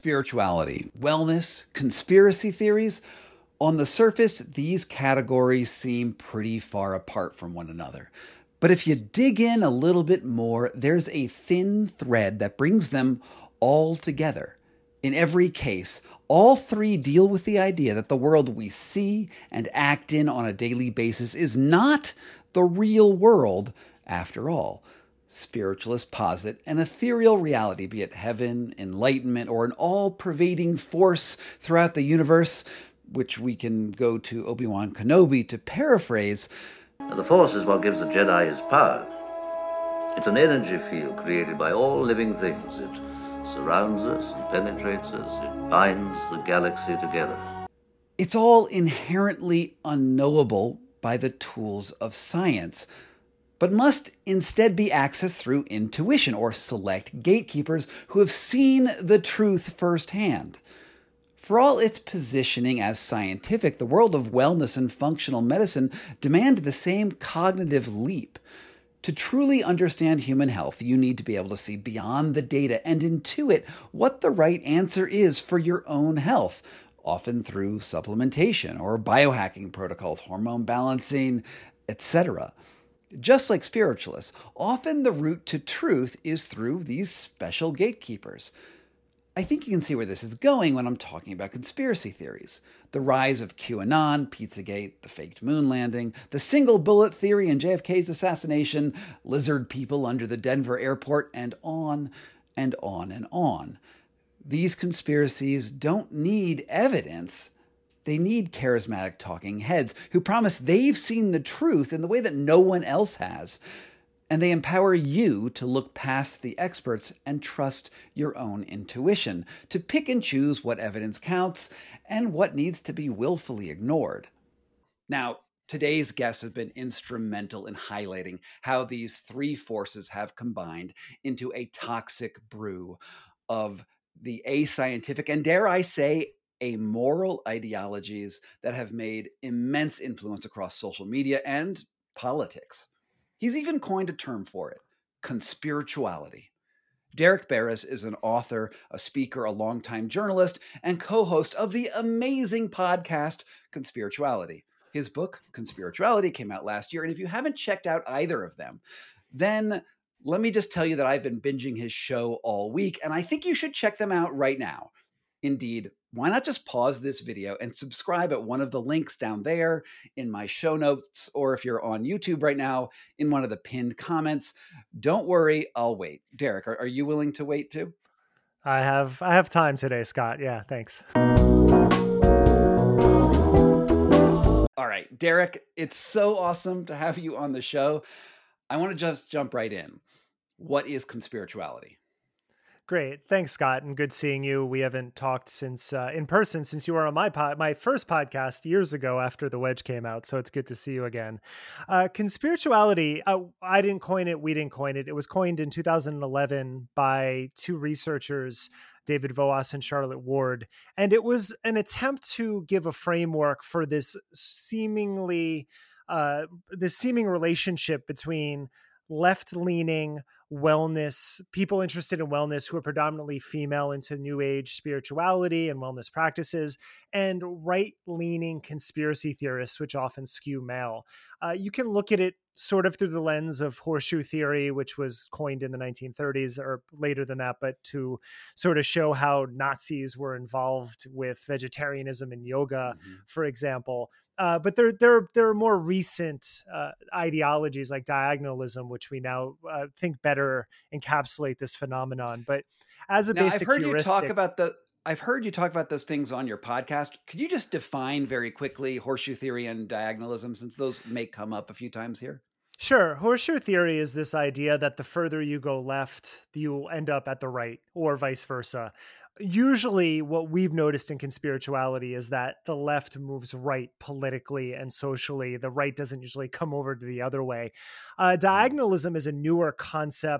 Spirituality, wellness, conspiracy theories. On the surface, these categories seem pretty far apart from one another. But if you dig in a little bit more, there's a thin thread that brings them all together. In every case, all three deal with the idea that the world we see and act in on a daily basis is not the real world after all. Spiritualists posit an ethereal reality, be it heaven, enlightenment, or an all-pervading force throughout the universe, which we can go to Obi-Wan Kenobi to paraphrase. The Force is what gives the Jedi his power. It's an energy field created by all living things. It surrounds us and penetrates us. It binds the galaxy together. It's all inherently unknowable by the tools of science, but must instead be accessed through intuition or select gatekeepers who have seen the truth firsthand. For all its positioning as scientific, the world of wellness and functional medicine demand the same cognitive leap. To truly understand human health, you need to be able to see beyond the data and intuit what the right answer is for your own health, often through supplementation or biohacking protocols, hormone balancing, etc. Just like spiritualists, often the route to truth is through these special gatekeepers. I think you can see where this is going when I'm talking about conspiracy theories. The rise of QAnon, Pizzagate, the faked moon landing, the single bullet theory in JFK's assassination, lizard people under the Denver airport, and on and on and on. These conspiracies don't need evidence. They need charismatic talking heads who promise they've seen the truth in the way that no one else has. And they empower you to look past the experts and trust your own intuition, to pick and choose what evidence counts and what needs to be willfully ignored. Now, today's guest has been instrumental in highlighting how these three forces have combined into a toxic brew of the ascientific and, dare I say, amoral ideologies that have made immense influence across social media and politics. He's even coined a term for it, conspirituality. Derek Beres is an author, a speaker, a longtime journalist, and co-host of the amazing podcast Conspirituality. His book, Conspirituality, came out last year, and if you haven't checked out either of them, then let me just tell you that I've been binging his show all week, and I think you should check them out right now. Indeed, why not just pause this video and subscribe at one of the links down there in my show notes, or if you're on YouTube right now, in one of the pinned comments. Don't worry, I'll wait. Derek, are you willing to wait too? I have time today, Scott. Yeah, thanks. All right, Derek, it's so awesome to have you on the show. I want to just jump right in. What is conspirituality? Great. Thanks, Scott. And good seeing you. We haven't talked since in person since you were on my first podcast years ago after The Wedge came out. So it's good to see you again. Conspirituality, I didn't coin it. We didn't coin it. It was coined in 2011 by two researchers, David Voas and Charlotte Ward. And it was an attempt to give a framework for this seeming relationship between left-leaning wellness, people interested in wellness who are predominantly female into new age spirituality and wellness practices, and right-leaning conspiracy theorists, which often skew male. You can look at it sort of through the lens of horseshoe theory, which was coined in the 1930s or later than that, but to sort of show how Nazis were involved with vegetarianism and yoga, for example. But there are more recent ideologies like diagonalism, which we now think better encapsulate this phenomenon. But as a basic heuristic, I've heard you talk about those things on your podcast. Could you just define very quickly horseshoe theory and diagonalism, since those may come up a few times here? Sure. Horseshoe theory is this idea that the further you go left, you'll end up at the right, or vice versa. Usually what we've noticed in conspirituality is that the left moves right politically and socially. The right doesn't usually come over to the other way. Diagonalism is a newer concept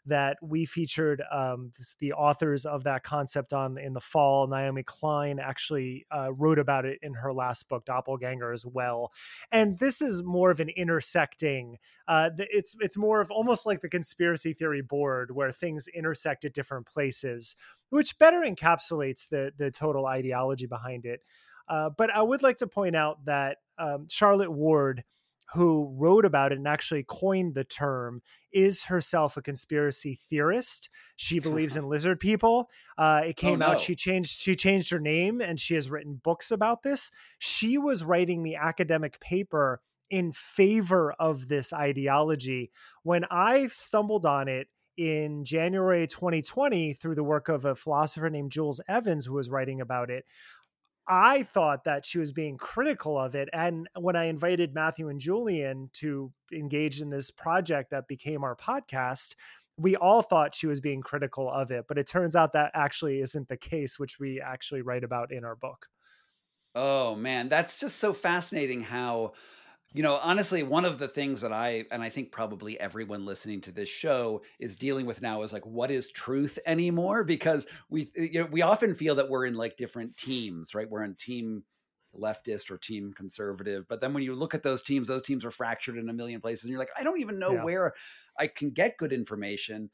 that we featured the authors of that concept on in the fall. Naomi Klein actually wrote about it in her last book, Doppelganger, as well. And this is more of an intersecting. It's more of almost like the conspiracy theory board, where things intersect at different places, which better encapsulates the total ideology behind it. But I would like to point out that Charlotte Ward, who wrote about it and actually coined the term, is herself a conspiracy theorist. She believes in lizard people. It came out. She changed her name, and she has written books about this. She was writing the academic paper in favor of this ideology. When I stumbled on it in January 2020 through the work of a philosopher named Jules Evans, who was writing about it, I thought that she was being critical of it. And when I invited Matthew and Julian to engage in this project that became our podcast, we all thought she was being critical of it. But it turns out that actually isn't the case, which we actually write about in our book. Oh, man, that's just so fascinating how, honestly, one of the things that I think probably everyone listening to this show is dealing with now is like, what is truth anymore? Because we often feel that we're in like different teams, right? We're in team leftist or team conservative. But then when you look at those teams are fractured in a million places. And you're like, I don't even know where I can get good information.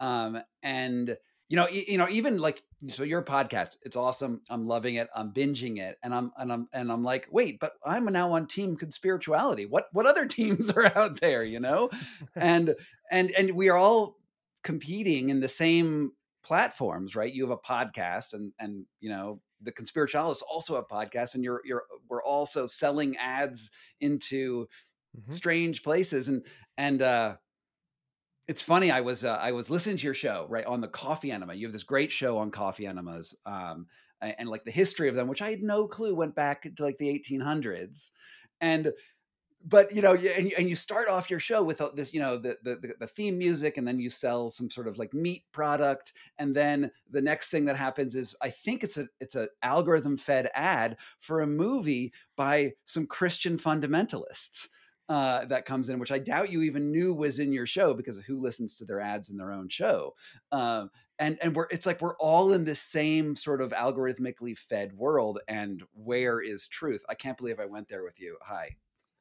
And even like, so your podcast, it's awesome. I'm loving it. I'm binging it. And I'm like, wait, but I'm now on team conspirituality. What other teams are out there, and we are all competing in the same platforms, right? You have a podcast and the conspiritualists also have podcasts, and we're also selling ads into strange places. And it's funny. I was listening to your show, right, on the coffee enema. You have this great show on coffee enemas, and like the history of them, which I had no clue went back to like the 1800s. But you start off your show with this, the theme music, and then you sell some sort of like meat product, and then the next thing that happens is I think it's a algorithm fed ad for a movie by some Christian fundamentalists. That comes in, which I doubt you even knew was in your show, because of who listens to their ads in their own show. And we're all in this same sort of algorithmically fed world. And where is truth? I can't believe I went there with you. Hi.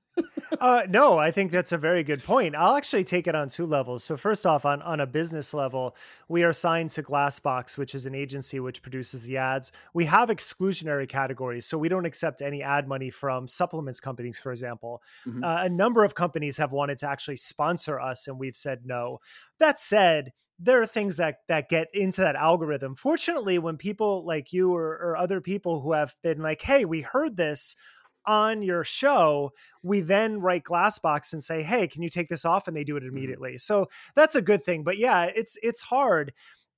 No, I think that's a very good point. I'll actually take it on two levels. So first off, on a business level, we are signed to Glassbox, which is an agency which produces the ads. We have exclusionary categories, so we don't accept any ad money from supplements companies, for example. Mm-hmm. A number of companies have wanted to actually sponsor us, and we've said no. That said, there are things that get into that algorithm. Fortunately, when people like you or other people who have been like, hey, we heard this on your show, we then write Glassbox and say, hey, can you take this off? And they do it immediately. Mm-hmm. So that's a good thing. But yeah, it's hard.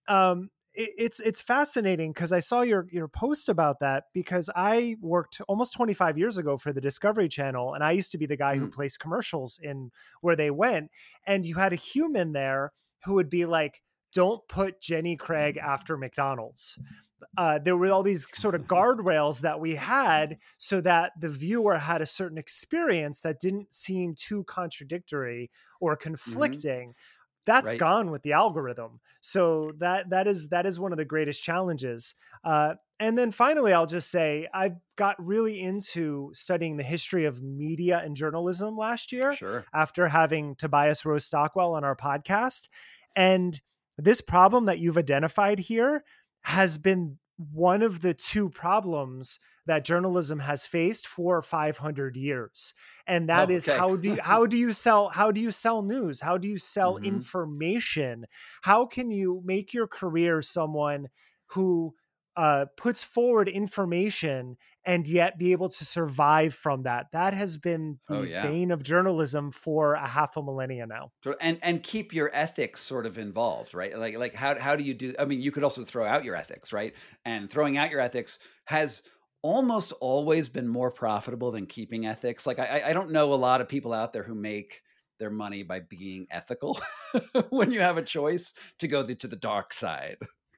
It's fascinating because I saw your post about that, because I worked almost 25 years ago for the Discovery Channel, and I used to be the guy who placed commercials in where they went. And you had a human there who would be like, don't put Jenny Craig after McDonald's. There were all these sort of guardrails that we had so that the viewer had a certain experience that didn't seem too contradictory or conflicting. Mm-hmm. That's gone with the algorithm. So that is one of the greatest challenges. And then finally, I'll just say I've got really into studying the history of media and journalism last year, after having Tobias Rose Stockwell on our podcast. And this problem that you've identified here has been one of the two problems that journalism has faced for 500 years. And that is how do you sell news? How do you sell information? How can you make your career someone who puts forward information and yet be able to survive from that? That has been the bane of journalism for a half a millennia now. And keep your ethics sort of involved, right? Like how do you do? I mean, you could also throw out your ethics, right? And throwing out your ethics has almost always been more profitable than keeping ethics. Like I don't know a lot of people out there who make their money by being ethical when you have a choice to go to the dark side.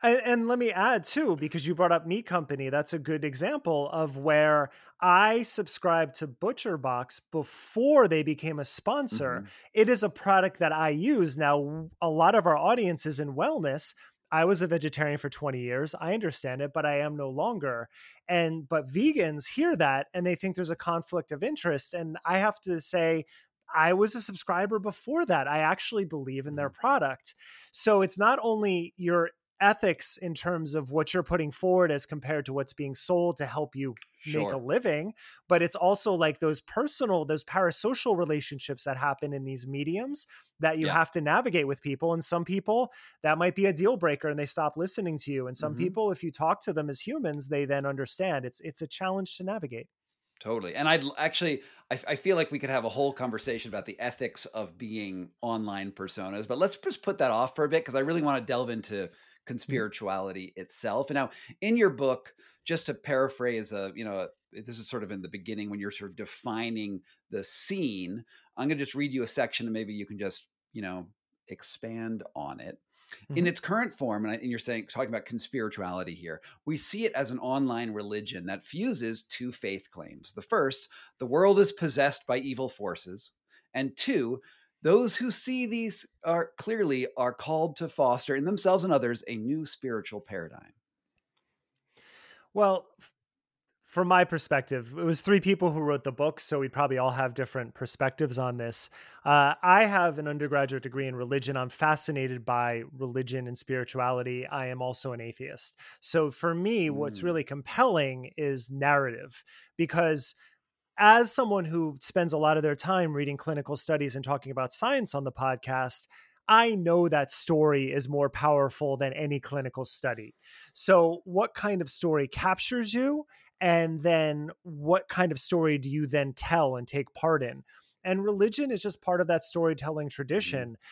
And let me add too, because you brought up Meat Company, that's a good example of where I subscribed to ButcherBox before they became a sponsor. Mm-hmm. It is a product that I use. Now, a lot of our audience is in wellness. I was a vegetarian for 20 years. I understand it, but I am no longer. But vegans hear that and they think there's a conflict of interest. And I have to say, I was a subscriber before that. I actually believe in their Mm-hmm. product. So it's not only your ethics in terms of what you're putting forward as compared to what's being sold to help you make a Sure. living, but it's also like those parasocial relationships that happen in these mediums that you Yeah. have to navigate with people. And some people, that might be a deal breaker and they stop listening to you. And some Mm-hmm. people, if you talk to them as humans, they then understand. It's a challenge to navigate. Totally. And I'd actually, I feel like we could have a whole conversation about the ethics of being online personas, but let's just put that off for a bit because I really want to delve into conspirituality itself. And now in your book, just to paraphrase, this is sort of in the beginning when you're sort of defining the scene. I'm going to just read you a section and maybe you can just, expand on it. In Mm-hmm. its current form, and you're talking about conspirituality here, we see it as an online religion that fuses two faith claims. The first, the world is possessed by evil forces. And two, those who see these are called to foster in themselves and others a new spiritual paradigm. Well, from my perspective, it was three people who wrote the book, so we probably all have different perspectives on this. I have an undergraduate degree in religion. I'm fascinated by religion and spirituality. I am also an atheist. So for me, what's Mm. really compelling is narrative, because as someone who spends a lot of their time reading clinical studies and talking about science on the podcast, I know that story is more powerful than any clinical study. So, what kind of story captures you? And then, what kind of story do you then tell and take part in? And religion is just part of that storytelling Mhm. tradition.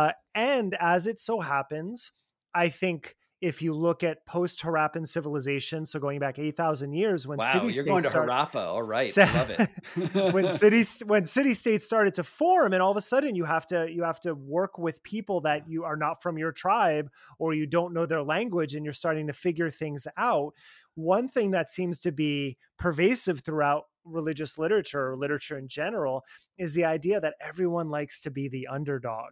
And as it so happens, I think if you look at post Harappan civilization, so going back 8,000 years when Wow, city you're going states to start, Harappa. All right, I love when it. city states started to form, and all of a sudden you have to work with people that you are not from your tribe or you don't know their language, and you're starting to figure things out. One thing that seems to be pervasive throughout religious literature or literature in general is the idea that everyone likes to be the underdog.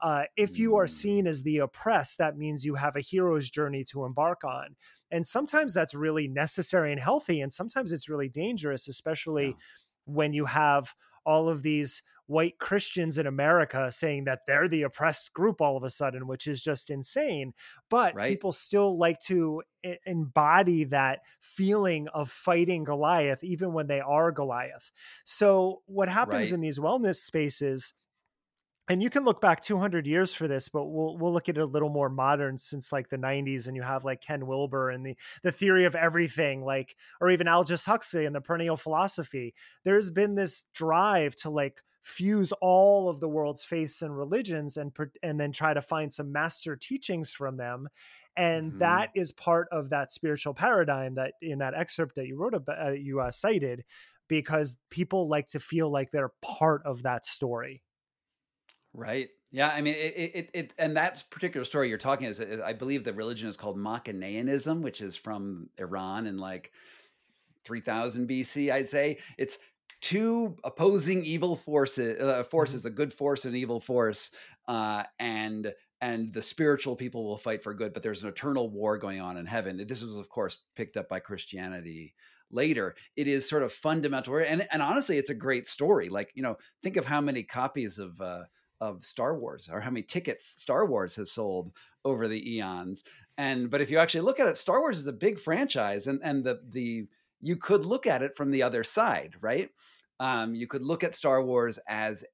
If you are Mm. seen as the oppressed, that means you have a hero's journey to embark on. And sometimes that's really necessary and healthy. And sometimes it's really dangerous, Yeah. especially when you have all of these white Christians in America saying that they're the oppressed group all of a sudden, which is just insane. But Right. people still like to embody that feeling of fighting Goliath, even when they are Goliath. So, what happens Right. in these wellness spaces, and you can look back 200 years for this, but we'll look at it a little more modern since like the 90s, and you have like Ken Wilber and the theory of everything, like, or even Aldous Huxley and the perennial philosophy. There's been this drive to like fuse all of the world's faiths and religions and then try to find some master teachings from them. And Mhm. that is part of that spiritual paradigm that in that excerpt that you wrote about, you cited, because people like to feel like they're part of that story. Right. Yeah. I mean, and that particular story you're talking is, I believe the religion is called Machineanism, which is from Iran in like 3000 BC, I'd say. It's two opposing evil Mhm. forces, a good force and an evil force, and the spiritual people will fight for good, but there's an eternal war going on in heaven. This was, of course, picked up by Christianity later. It is sort of fundamental, and honestly, it's a great story. Like, think of how many copies of Star Wars, or how many tickets Star Wars has sold over the eons. But if you actually look at it, Star Wars is a big franchise, and the you could look at it from the other side, right? You could look at Star Wars as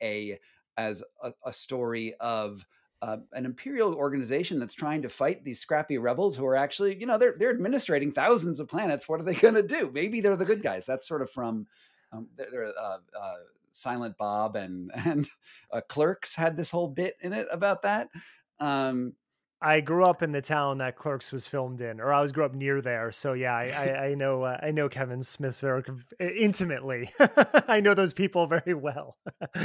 a story of an imperial organization that's trying to fight these scrappy rebels who are actually, they're administrating thousands of planets. What are they going to do? Maybe they're the good guys. That's sort of from they're Silent Bob and Clerks had this whole bit in it about that. Um, I grew up in the town that Clerks was filmed in, or I grew up near there. So yeah, I know Kevin Smith's very intimately. I know those people very well.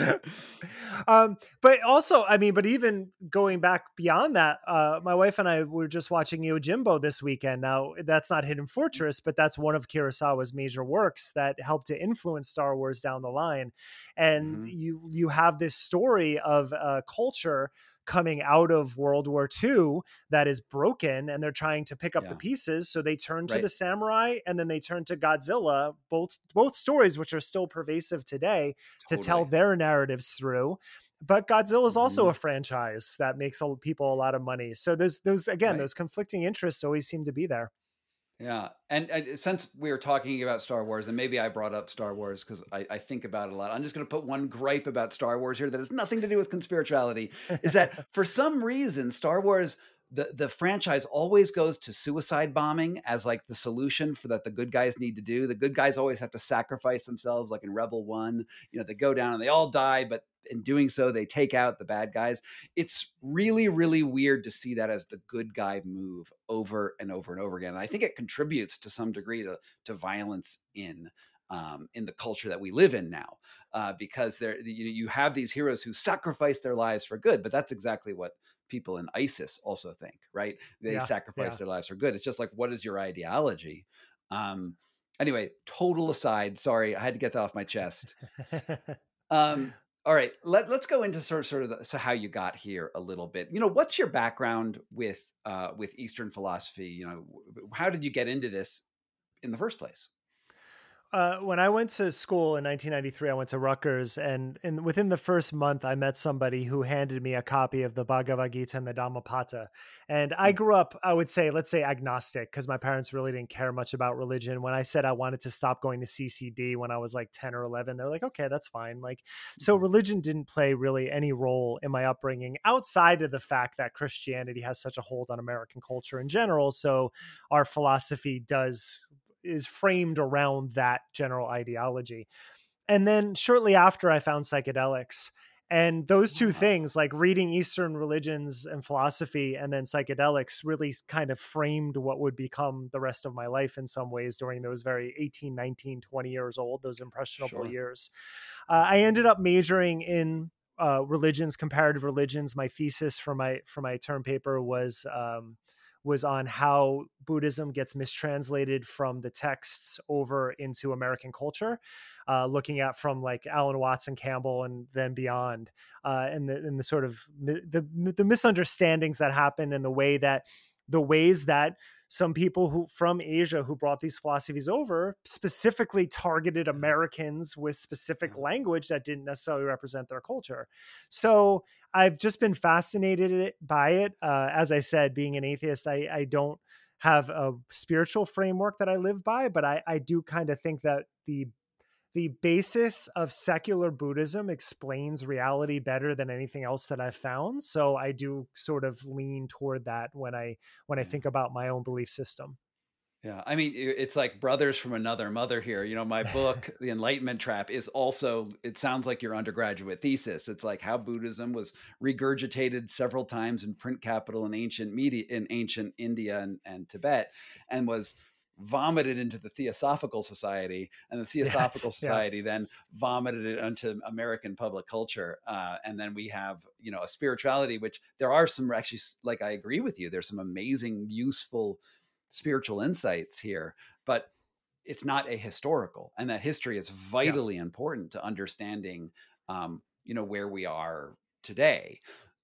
But also, I mean, but even going back beyond that, my wife and I were just watching Yojimbo this weekend. Now, that's not Hidden Fortress, but that's one of Kurosawa's major works that helped to influence Star Wars down the line. And Mm-hmm. you have this story of a culture coming out of World War II that is broken, and they're trying to pick up the Yeah. pieces. So they turn to Right. the samurai, and then they turn to Godzilla, both stories which are still pervasive today, to tell Totally. their narratives through. But Godzilla is also Mm-hmm. a franchise that makes people a lot of money. So there's those, again, Right. those conflicting interests always seem to be there. Yeah, and since we were talking about Star Wars, and maybe I brought up Star Wars because I think about it a lot. I'm just going to put one gripe about Star Wars here that has nothing to do with conspirituality. Is that for some reason Star Wars, the franchise always goes to suicide bombing as like the solution for that the good guys need to do. The good guys always have to sacrifice themselves, like in Rebel One. You know, they go down and they all die, but in doing so, they take out the bad guys. It's really, really weird to see that as the good guy move over and over and over again. And I think it contributes to some degree to violence in the culture that we live in now, because you have these heroes who sacrifice their lives for good, but that's exactly what people in ISIS also think, right? They Yeah, sacrifice yeah. their lives for good. It's just like, what is your ideology? Um, anyway, total aside. Sorry, I had to get that off my chest. Um, all right, let's go into so how you got here a little bit. You know, what's your background with Eastern philosophy? You know, how did you get into this in the first place? When I went to school in 1993, I went to Rutgers, and within the first month, I met somebody who handed me a copy of the Bhagavad Gita and the Dhammapada. And I Mm, grew up, I would say, let's say agnostic, because my parents really didn't care much about religion. When I said I wanted to stop going to CCD when I was like 10 or 11, they're like, okay, that's fine. Like, so mhm. religion didn't play really any role in my upbringing outside of the fact that Christianity has such a hold on American culture in general. So our philosophy is framed around that general ideology. And then shortly after, I found psychedelics. And those two Ah, things, like reading Eastern religions and philosophy and then psychedelics, really kind of framed what would become the rest of my life in some ways during those very 18, 19, 20 years old, those impressionable sure. years. I ended up majoring in religions, comparative religions. My thesis for my term paper was on how Buddhism gets mistranslated from the texts over into American culture, looking at from like Alan Watson Campbell and then beyond, and the sort of the misunderstandings that happen and the ways that some people who from Asia who brought these philosophies over specifically targeted Yeah, Americans with specific yeah. language that didn't necessarily represent their culture. So I've just been fascinated by it. As I said, being an atheist, I don't have a spiritual framework that I live by, but I do kind of think that the basis of secular Buddhism explains reality better than anything else that I've found. So I do sort of lean toward that when I Yeah. think about my own belief system. Yeah, I mean, it's like brothers from another mother here. You know, my book, The Enlightenment Trap, is also, it sounds like your undergraduate thesis. It's like how Buddhism was regurgitated several times in print capital in ancient media, in ancient India and Tibet, and was vomited into the Theosophical Society, and the Yes. Theosophical Yeah. Society then vomited it onto American public culture. And then we have, you know, a spirituality, which there are some actually, like, I agree with you, there's some amazing, useful spiritual insights here, but it's not ahistorical, and that history is Yeah. vitally important to understanding, you know, where we are today.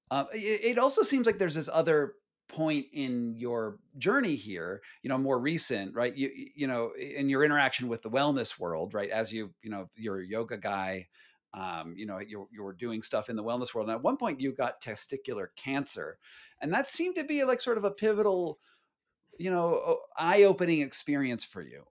It also seems like there's this other point in your journey here, you know, more recent, right? You know, in your interaction with the wellness world, right? As you know, you're a yoga guy. You know, you were doing stuff in the wellness world, and at one point you got testicular cancer, and that seemed to be like sort of a pivotal, you know, eye-opening experience for you,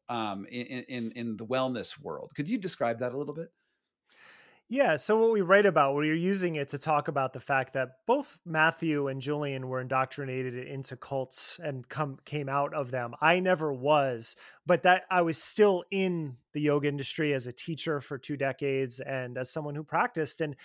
in the wellness world. Could you describe that a little bit? Yeah, so what we write about, we're using it to talk about the fact that both Matthew and Julian were indoctrinated into cults and came out of them. I never was, but that I was still in the yoga industry as a teacher for 2 decades and as someone who practiced. And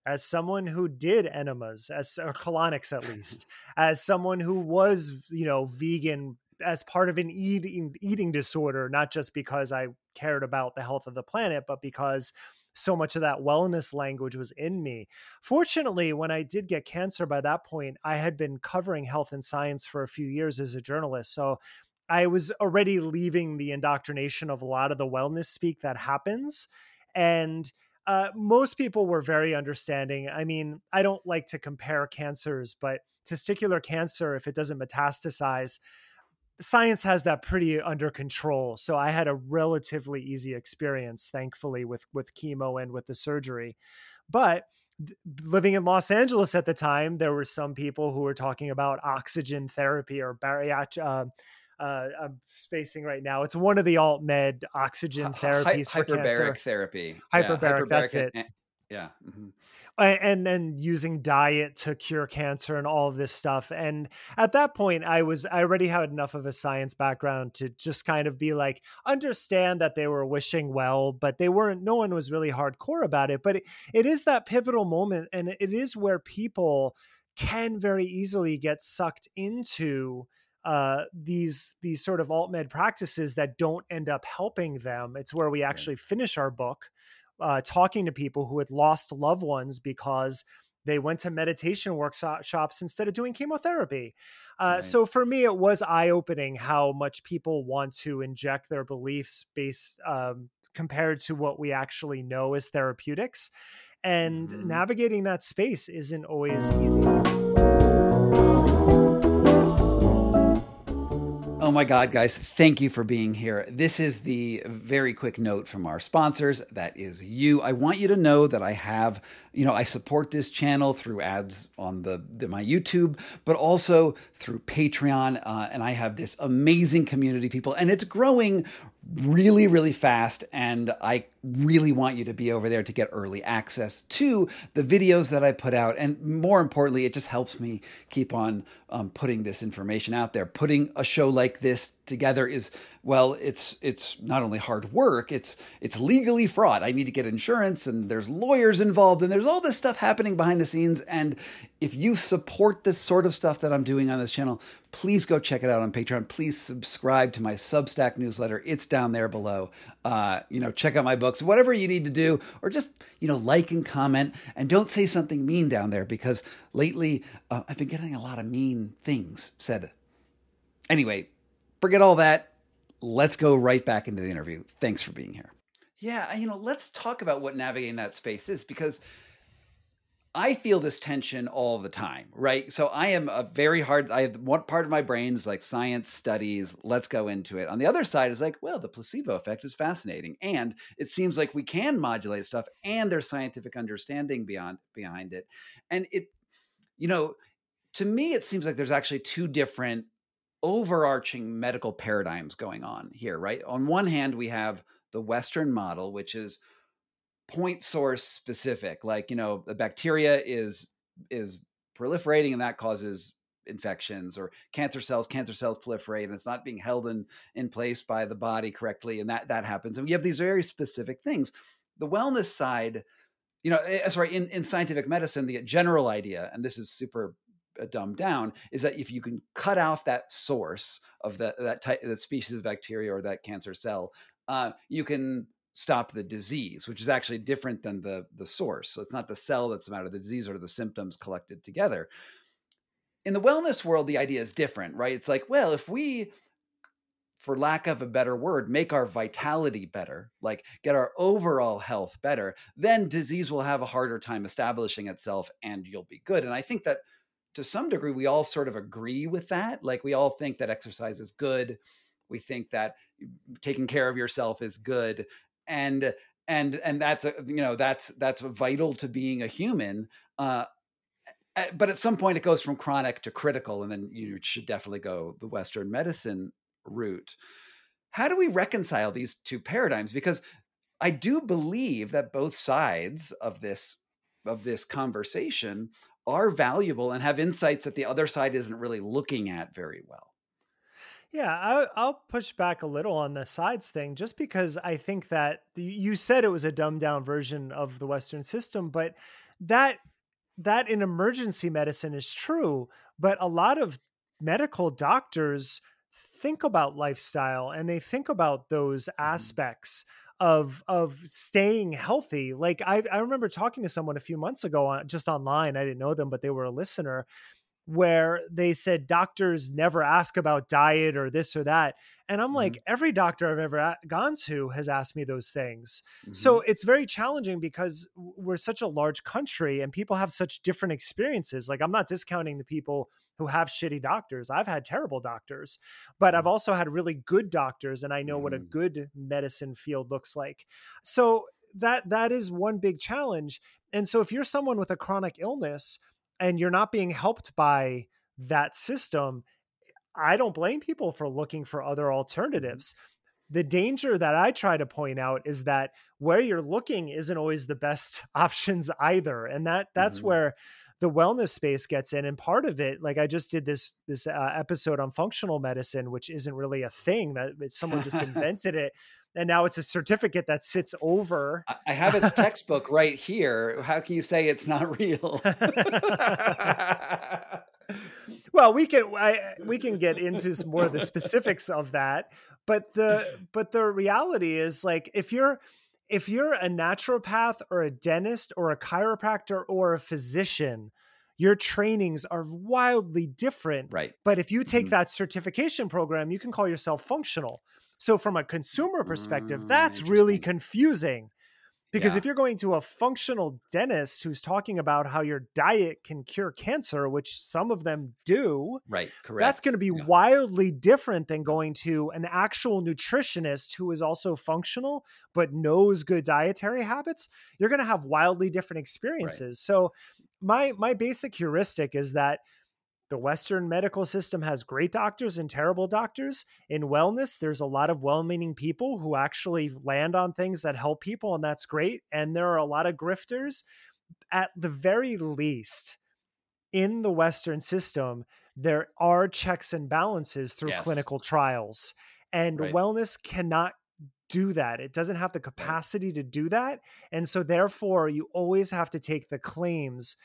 as someone who did enemas, or colonics at least, as someone who was, vegan as part of an eating disorder, not just because I cared about the health of the planet, but because so much of that wellness language was in me. Fortunately, when I did get cancer by that point, I had been covering health and science for a few years as a journalist. So I was already leaving the indoctrination of a lot of the wellness speak that happens. And most people were very understanding. I mean, I don't like to compare cancers, but testicular cancer, if it doesn't metastasize, science has that pretty under control. So I had a relatively easy experience, thankfully, with chemo and with the surgery. But living in Los Angeles at the time, there were some people who were talking about oxygen therapy or bariatric. I'm spacing right now. It's one of the alt med oxygen therapies for cancer. Hyperbaric therapy. Hyperbaric, that's it. Yeah. Mm-hmm. And then using diet to cure cancer and all of this stuff. And at that point, I already had enough of a science background to just kind of be like, understand that they were wishing well, but no one was really hardcore about it. But it is that pivotal moment. And it is where people can very easily get sucked into these sort of alt med practices that don't end up helping them. It's where we actually finish our book, talking to people who had lost loved ones because they went to meditation workshops instead of doing chemotherapy. So for me, it was eye-opening how much people want to inject their beliefs based compared to what we actually know as therapeutics. And navigating that space isn't always easy. Oh my God, guys, thank you for being here. This is the very quick note from our sponsors. That is you. I want you to know that I have, I support this channel through ads on my YouTube, but also through Patreon. And I have this amazing community, people, and it's growing really, really fast. And I really want you to be over there to get early access to the videos that I put out. And more importantly, it just helps me keep on putting this information out there. Putting a show like this together is, well, it's not only hard work, it's legally fraught. I need to get insurance, and there's lawyers involved, and there's all this stuff happening behind the scenes. And if you support this sort of stuff that I'm doing on this channel, please go check it out on Patreon. Please subscribe to my Substack newsletter. It's down there below. Check out my books, whatever you need to do, or just, like and comment, and don't say something mean down there, because lately I've been getting a lot of mean things said. Anyway, forget all that. Let's go right back into the interview. Thanks for being here. Yeah, let's talk about what navigating that space is, because I feel this tension all the time, right? So I have one part of my brain is like science studies, let's go into it. On the other side is like, well, the placebo effect is fascinating. And it seems like we can modulate stuff, and there's scientific understanding behind it. And to me, it seems like there's actually two different overarching medical paradigms going on here, right? On one hand, we have the Western model, which is point source specific, like, the bacteria is proliferating, and that causes infections, or cancer cells proliferate, and it's not being held in place by the body correctly, and that happens. And we have these very specific things. The wellness side, in scientific medicine, the general idea, and this is super dumbed down, is that if you can cut off that source of that species of bacteria or that cancer cell, you can stop the disease, which is actually different than the source. So it's not the cell that's the matter, the disease or the symptoms collected together. In the wellness world, the idea is different, right? It's like, well, if we, for lack of a better word, make our vitality better, like get our overall health better, then disease will have a harder time establishing itself and you'll be good. And I think that to some degree, we all sort of agree with that. Like, we all think that exercise is good. We think that taking care of yourself is good. And that's that's vital to being a human. But at some point it goes from chronic to critical, and then you should definitely go the Western medicine route. How do we reconcile these two paradigms? Because I do believe that both sides of this conversation are valuable and have insights that the other side isn't really looking at very well. Yeah, I'll push back a little on the sides thing, just because I think that you said it was a dumbed down version of the Western system, but that that in emergency medicine is true, but a lot of medical doctors think about lifestyle and they think about those Mhm. aspects of staying healthy. Like I remember talking to someone a few months ago just online. I didn't know them, but they were a listener, where they said doctors never ask about diet or this or that. And I'm Mhm. like, every doctor I've ever gone to has asked me those things. So Mhm. it's very challenging because we're such a large country and people have such different experiences. Like, I'm not discounting the people who have shitty doctors. I've had terrible doctors, but I've also had really good doctors, and I know what a Mhm. good medicine field looks like. So that is one big challenge. And so if you're someone with a chronic illness, and you're not being helped by that system, I don't blame people for looking for other Mhm. alternatives. The danger that I try to point out is that where you're looking isn't always the best options either. And that's Mhm. where the wellness space gets in. And part of it, like I just did this episode on functional medicine, which isn't really a thing, that someone just invented it. And now it's a certificate that sits over. I have its textbook right here. How can you say it's not real? Well, we can get into some more of the specifics of that, but the reality is, like, if you're a naturopath or a dentist or a chiropractor or a physician, your trainings are wildly different. Right. But if you take Mhm. that certification program, you can call yourself functional. So from a consumer perspective, that's really Interesting. confusing. Because Yeah. if you're going to a functional dentist who's talking about how your diet can cure cancer, which some of them do, Right. that's Correct. going to be Yeah. wildly different than Yeah. going to an actual nutritionist who is also functional but knows good dietary habits. You're going to have wildly different Right. experiences. So my basic heuristic is that the Western medical system has great doctors and terrible doctors. In wellness, there's a lot of well meaning people who actually land on things that help people, and that's great. And there are a lot of grifters. At the very least, in the Western system, there are checks and balances through Yes. clinical trials, and Right. wellness cannot do that. It doesn't have the Right. capacity to do that. And so therefore you always have to take the claims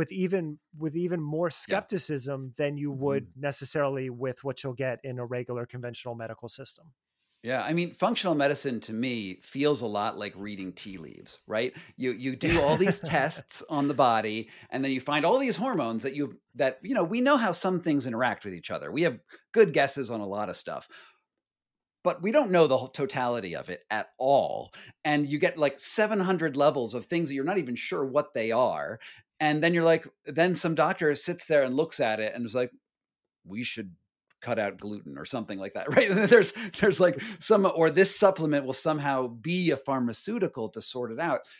with even more Yeah. skepticism than you would Mhm. necessarily with what you'll get in a regular conventional medical system. Yeah, I mean, functional medicine to me feels a lot like reading tea leaves, right? You do all these tests on the body, and then you find all these hormones that we know how some things interact with each other. We have good guesses on a lot of stuff, but we don't know the whole totality of it at all. And you get like 700 levels of things that you're not even sure what they are. And then then some doctor sits there and looks at it and is like, we should cut out gluten or something like that, right? There's like or this supplement will somehow be a pharmaceutical to sort it out.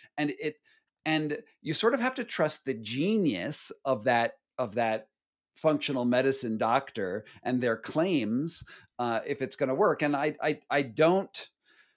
And you sort of have to trust the genius of that functional medicine doctor and their claims, if it's going to work. And I don't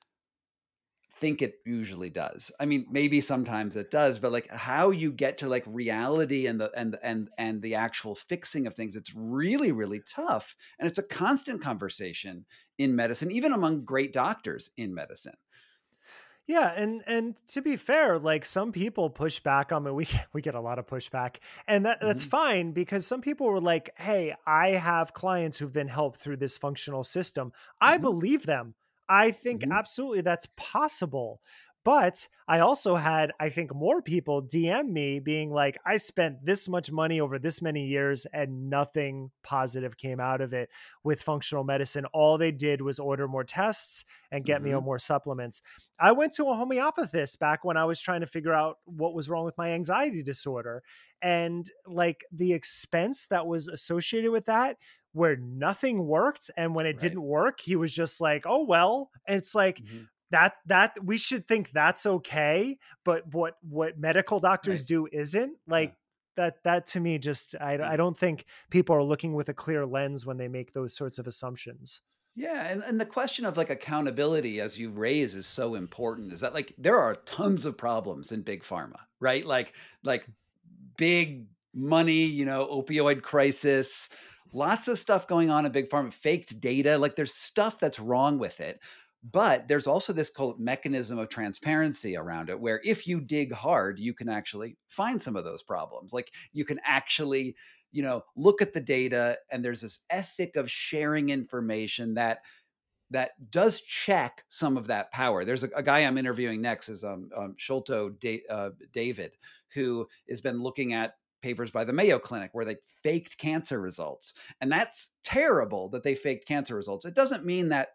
think it usually does. I mean, maybe sometimes it does, but like how you get to like reality and the actual fixing of things, it's really, really tough. And it's a constant conversation in medicine, even among great doctors in medicine. Yeah, and to be fair, like, some people push back on it. We get a lot of pushback, and that's Mhm. fine, because some people were like, "Hey, I have clients who've been helped through this functional system." I Mhm. believe them. I think Mhm. absolutely that's possible. But I also had, I think, more people DM me being like, "I spent this much money over this many years and nothing positive came out of it with functional medicine. All they did was order more tests and get me on Mhm. more supplements." I went to a homeopathist back when I was trying to figure out what was wrong with my anxiety disorder. And like the expense that was associated with that, where nothing worked. And when it Right. didn't work, he was just like, "Oh, well." And it's like, Mhm. that we should think that's okay. But what medical doctors Right. do isn't Yeah. like that to me. Just, Yeah. I don't think people are looking with a clear lens when they make those sorts of assumptions. Yeah, and the question of like accountability as you raise is so important. Is that like there are tons of problems in big pharma, right? Like big money, opioid crisis, lots of stuff going on in big pharma, faked data. Like there's stuff that's wrong with it. But there's also this called mechanism of transparency around it, where if you dig hard, you can actually find some of those problems. Like you can actually, look at the data, and there's this ethic of sharing information that does check some of that power. There's a guy I'm interviewing next is Sholto David, who has been looking at papers by the Mayo Clinic where they faked cancer results. And that's terrible that they faked cancer results. It doesn't mean that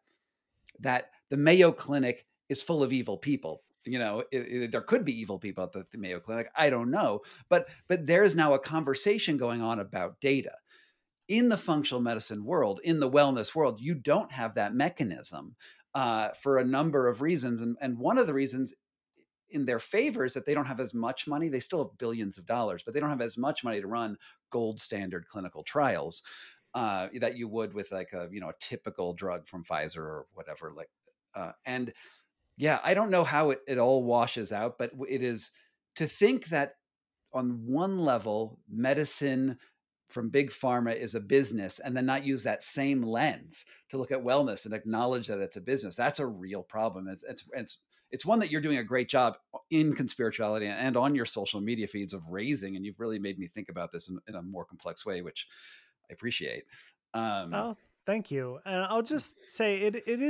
the Mayo Clinic is full of evil people. There could be evil people at the Mayo Clinic. I don't know. But there's now a conversation going on about data. In the functional medicine world, in the wellness world, you don't have that mechanism for a number of reasons. And one of the reasons in their favor is that they don't have as much money. They still have billions of dollars, but they don't have as much money to run gold standard clinical trials that you would with like a typical drug from Pfizer or whatever. And yeah, I don't know how it all washes out, but it is to think that on one level, medicine from big pharma is a business, and then not use that same lens to look at wellness and acknowledge that it's a business. That's a real problem. It's one that you're doing a great job in Conspirituality and on your social media feeds of raising, and you've really made me think about this in a more complex way, which I appreciate. Oh, thank you. And I'll just say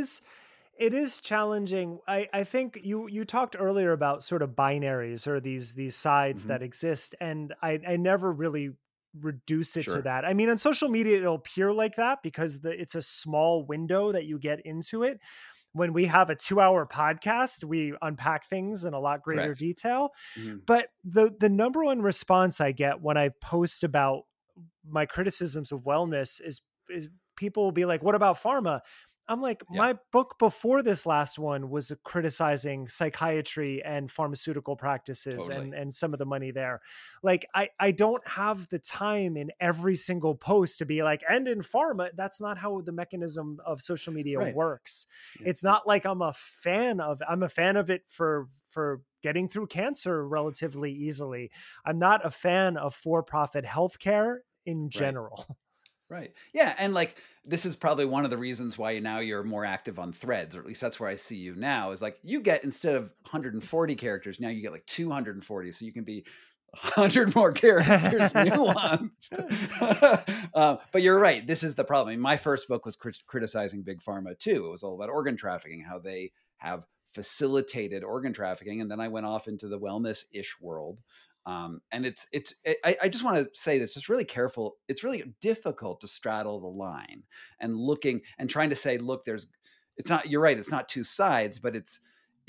it is challenging. I think you talked earlier about sort of binaries or these sides that exist, and I never really reduce it to that. I mean, on social media, it'll appear like that because it's a small window that you get into it. When we have a 2-hour podcast, we unpack things in a lot greater detail. But the number one response I get when I post about my criticisms of wellness is people will be like, what about pharma? I'm like, my book before this last one was criticizing psychiatry and pharmaceutical practices and some of the money there. Like, I don't have the time in every single post to be like, and in pharma, that's not how the mechanism of social media works. It's not like I'm a fan of it for getting through cancer relatively easily. I'm not a fan of for-profit healthcare in general. Right. Yeah. And like, this is probably one of the reasons why now you're more active on Threads, or at least that's where I see you now, is like you get, instead of 140 characters, now you get like 240. So you can be 100 more characters nuanced. But you're right. This is the problem. I mean, my first book was criticizing Big Pharma too. It was all about organ trafficking, how they have facilitated organ trafficking. And then I went off into the wellness-ish world. And I just want to say that it's just really careful. It's really difficult to straddle the line and looking and trying to say, look, you're right. It's not two sides, but it's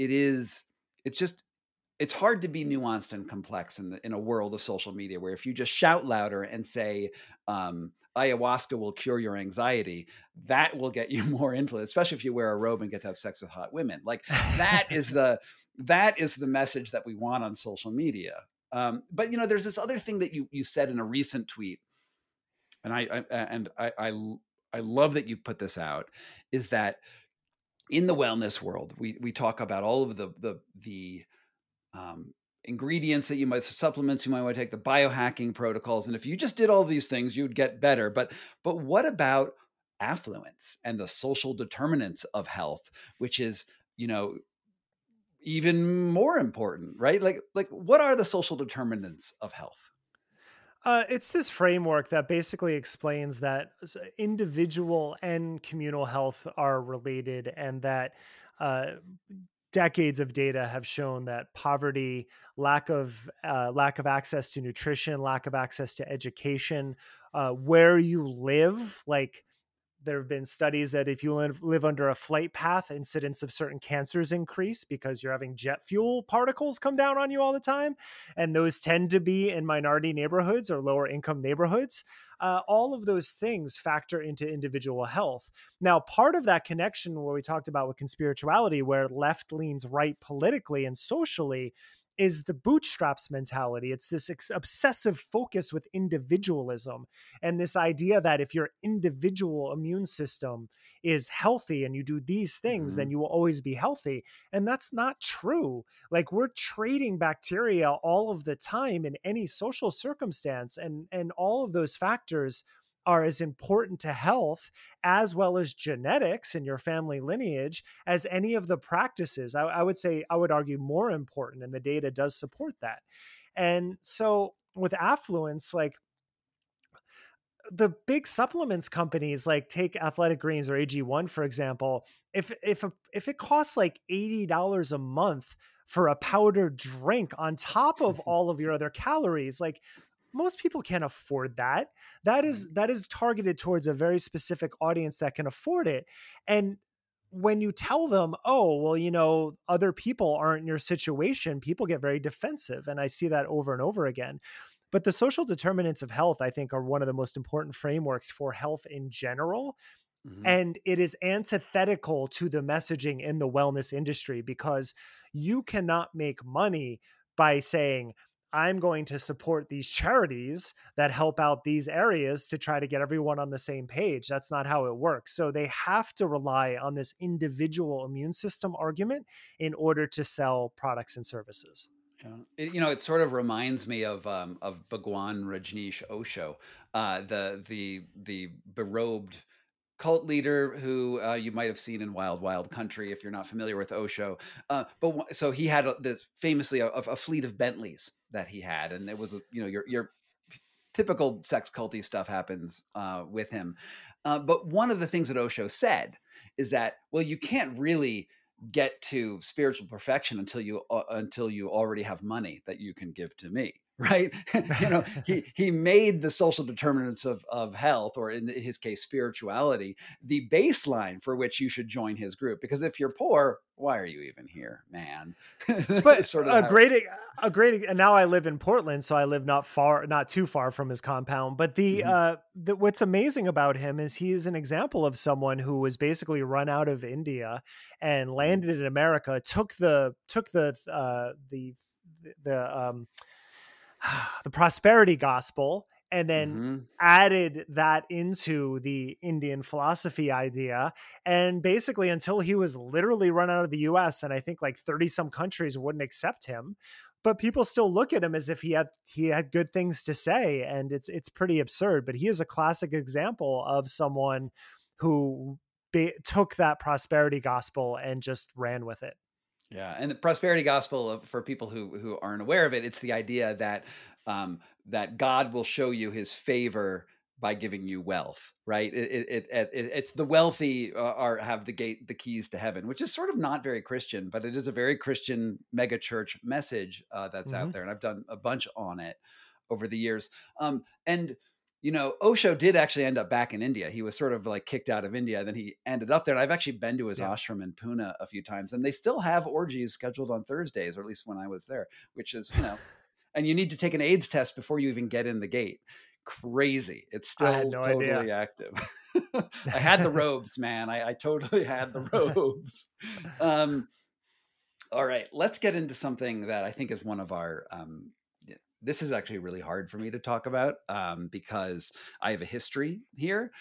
hard to be nuanced and complex in a world of social media, where if you just shout louder and say, ayahuasca will cure your anxiety, that will get you more influence, especially if you wear a robe and get to have sex with hot women. Like that is the message that we want on social media. But there's this other thing that you said in a recent tweet, and I love that you put this out, is that in the wellness world, we talk about all of the ingredients that supplements you might want to take, the biohacking protocols, and if you just did all these things, you'd get better. But what about affluence and the social determinants of health, which is even more important, right? Like what are the social determinants of health? It's this framework that basically explains that individual and communal health are related, and that decades of data have shown that poverty, lack of access to nutrition, lack of access to education, where you live, like there have been studies that if you live under a flight path, incidence of certain cancers increase because you're having jet fuel particles come down on you all the time. And those tend to be in minority neighborhoods or lower income neighborhoods. All of those things factor into individual health. Now, part of that connection, what we talked about with Conspirituality, where left leans right politically and socially, is the bootstraps mentality. It's this obsessive focus with individualism and this idea that if your individual immune system is healthy and you do these things, then you will always be healthy. And that's not true. Like, we're trading bacteria all of the time in any social circumstance, and all of those factors are as important to health as well as genetics and your family lineage as any of the practices. I would say, I would argue more important, and the data does support that. And so with affluence, like the big supplements companies, like take Athletic Greens or AG1, for example, if it costs like $80 a month for a powdered drink on top of all of your other calories, like most people can't afford that. That is targeted towards a very specific audience that can afford it. And when you tell them, oh, well, other people aren't in your situation, people get very defensive. And I see that over and over again. But the social determinants of health, I think, are one of the most important frameworks for health in general. Mm-hmm. And it is antithetical to the messaging in the wellness industry, because you cannot make money by saying, I'm going to support these charities that help out these areas to try to get everyone on the same page. That's not how it works. So they have to rely on this individual immune system argument in order to sell products and services. It sort of reminds me of Bhagwan Rajneesh Osho, the berobed cult leader who you might have seen in Wild Wild Country if you're not familiar with Osho. So he had this famously a fleet of Bentleys that he had, and it was your typical sex culty stuff happens with him. But one of the things that Osho said is that, well, you can't really get to spiritual perfection until you already have money that you can give to me, right? He made the social determinants of health, or in his case spirituality, the baseline for which you should join his group, because if you're poor, why are you even here, man? But sort of a great and now I live in Portland, so I live not too far from his compound. But what's amazing about him is he is an example of someone who was basically run out of India and landed in America, took the prosperity gospel, and then added that into the Indian philosophy idea. And basically, until he was literally run out of the US, and I think like 30 some countries wouldn't accept him, but people still look at him as if he had good things to say. And it's pretty absurd, but he is a classic example of someone who took that prosperity gospel and just ran with it. Yeah, and the prosperity gospel, for people who aren't aware of it, it's the idea that that God will show you His favor by giving you wealth, right? It's the wealthy have the keys to heaven, which is sort of not very Christian, but it is a very Christian megachurch message that's out there, and I've done a bunch on it over the years. And Osho did actually end up back in India. He was sort of like kicked out of India. Then he ended up there. And I've actually been to his ashram in Pune a few times, and they still have orgies scheduled on Thursdays, or at least when I was there, which is, and you need to take an AIDS test before you even get in the gate. Crazy. It's still totally active. I had the robes, man. I totally had the robes. All right, let's get into something that I think is one of our, this is actually really hard for me to talk about because I have a history here.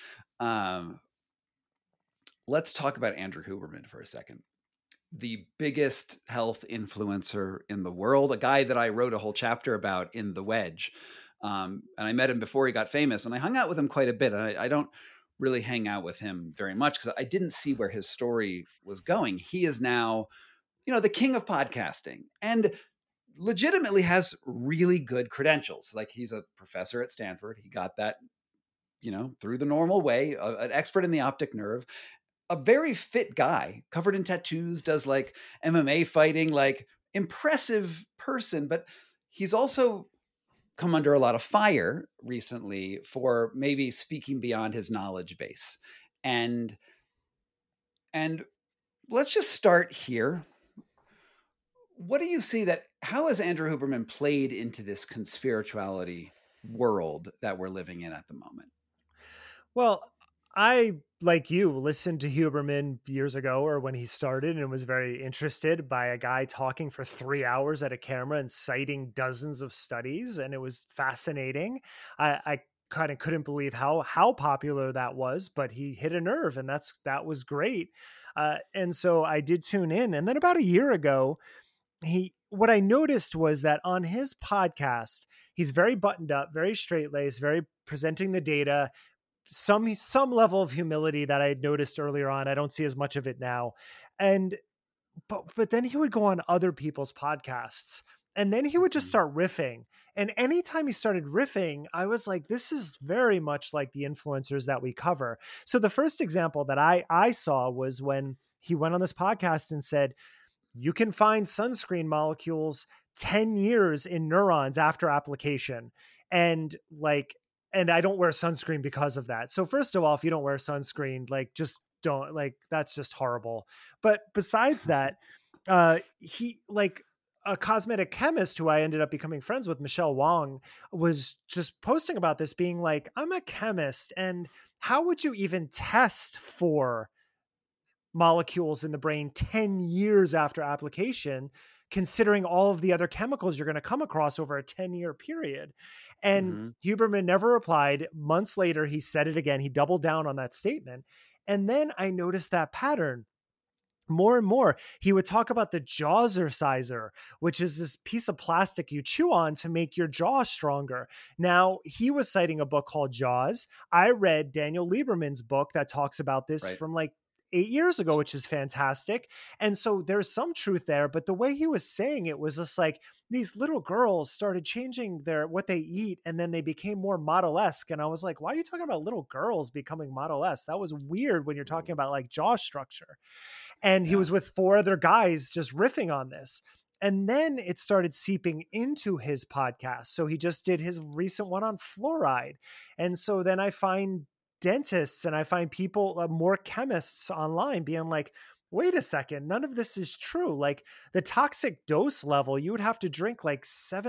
Let's talk about Andrew Huberman for a second. The biggest health influencer in the world, a guy that I wrote a whole chapter about in The Wedge. And I met him before he got famous, and I hung out with him quite a bit. And I don't really hang out with him very much because I didn't see where his story was going. He is now, the king of podcasting, and legitimately has really good credentials. Like, he's a professor at Stanford. He got that, through the normal way, an expert in the optic nerve, a very fit guy, covered in tattoos, does like MMA fighting, like impressive person. But he's also come under a lot of fire recently for maybe speaking beyond his knowledge base. And let's just start here. What do you see how has Andrew Huberman played into this conspirituality world that we're living in at the moment? Well, I, like you, listened to Huberman years ago, or when he started, and was very interested by a guy talking for 3 hours at a camera and citing dozens of studies. And it was fascinating. I kind of couldn't believe how popular that was, but he hit a nerve, and that was great. And so I did tune in. And then about a year ago, what I noticed was that on his podcast, he's very buttoned up, very straight laced, very presenting the data, some level of humility that I had noticed earlier on. I don't see as much of it now. And but then he would go on other people's podcasts, and then he would just start riffing. And anytime he started riffing, I was like, this is very much like the influencers that we cover. So the first example that I saw was when he went on this podcast and said, you can find sunscreen molecules 10 years in neurons after application. And I don't wear sunscreen because of that. So first of all, if you don't wear sunscreen, like, just don't, like, that's just horrible. But besides that, he, like, a cosmetic chemist who I ended up becoming friends with, Michelle Wong, was just posting about this, being like, I'm a chemist, and how would you even test for molecules in the brain 10 years after application, considering all of the other chemicals you're going to come across over a 10-year period? And Huberman never replied. Months later, he said it again. He doubled down on that statement. And then I noticed that pattern more and more. He would talk about the Jawzrsizer, which is this piece of plastic you chew on to make your jaw stronger. Now, he was citing a book called Jaws. I read Daniel Lieberman's book that talks about this from like 8 years ago, which is fantastic. And so there's some truth there, but the way he was saying it was just like, these little girls started changing what they eat, and then they became more model-esque. And I was like, why are you talking about little girls becoming model-esque? That was weird when you're talking about like jaw structure. And he was with 4 other guys just riffing on this. And then it started seeping into his podcast. So he just did his recent one on fluoride. And so then I find dentists and I find people, more chemists online, being like, wait a second, none of this is true. Like, the toxic dose level, you would have to drink like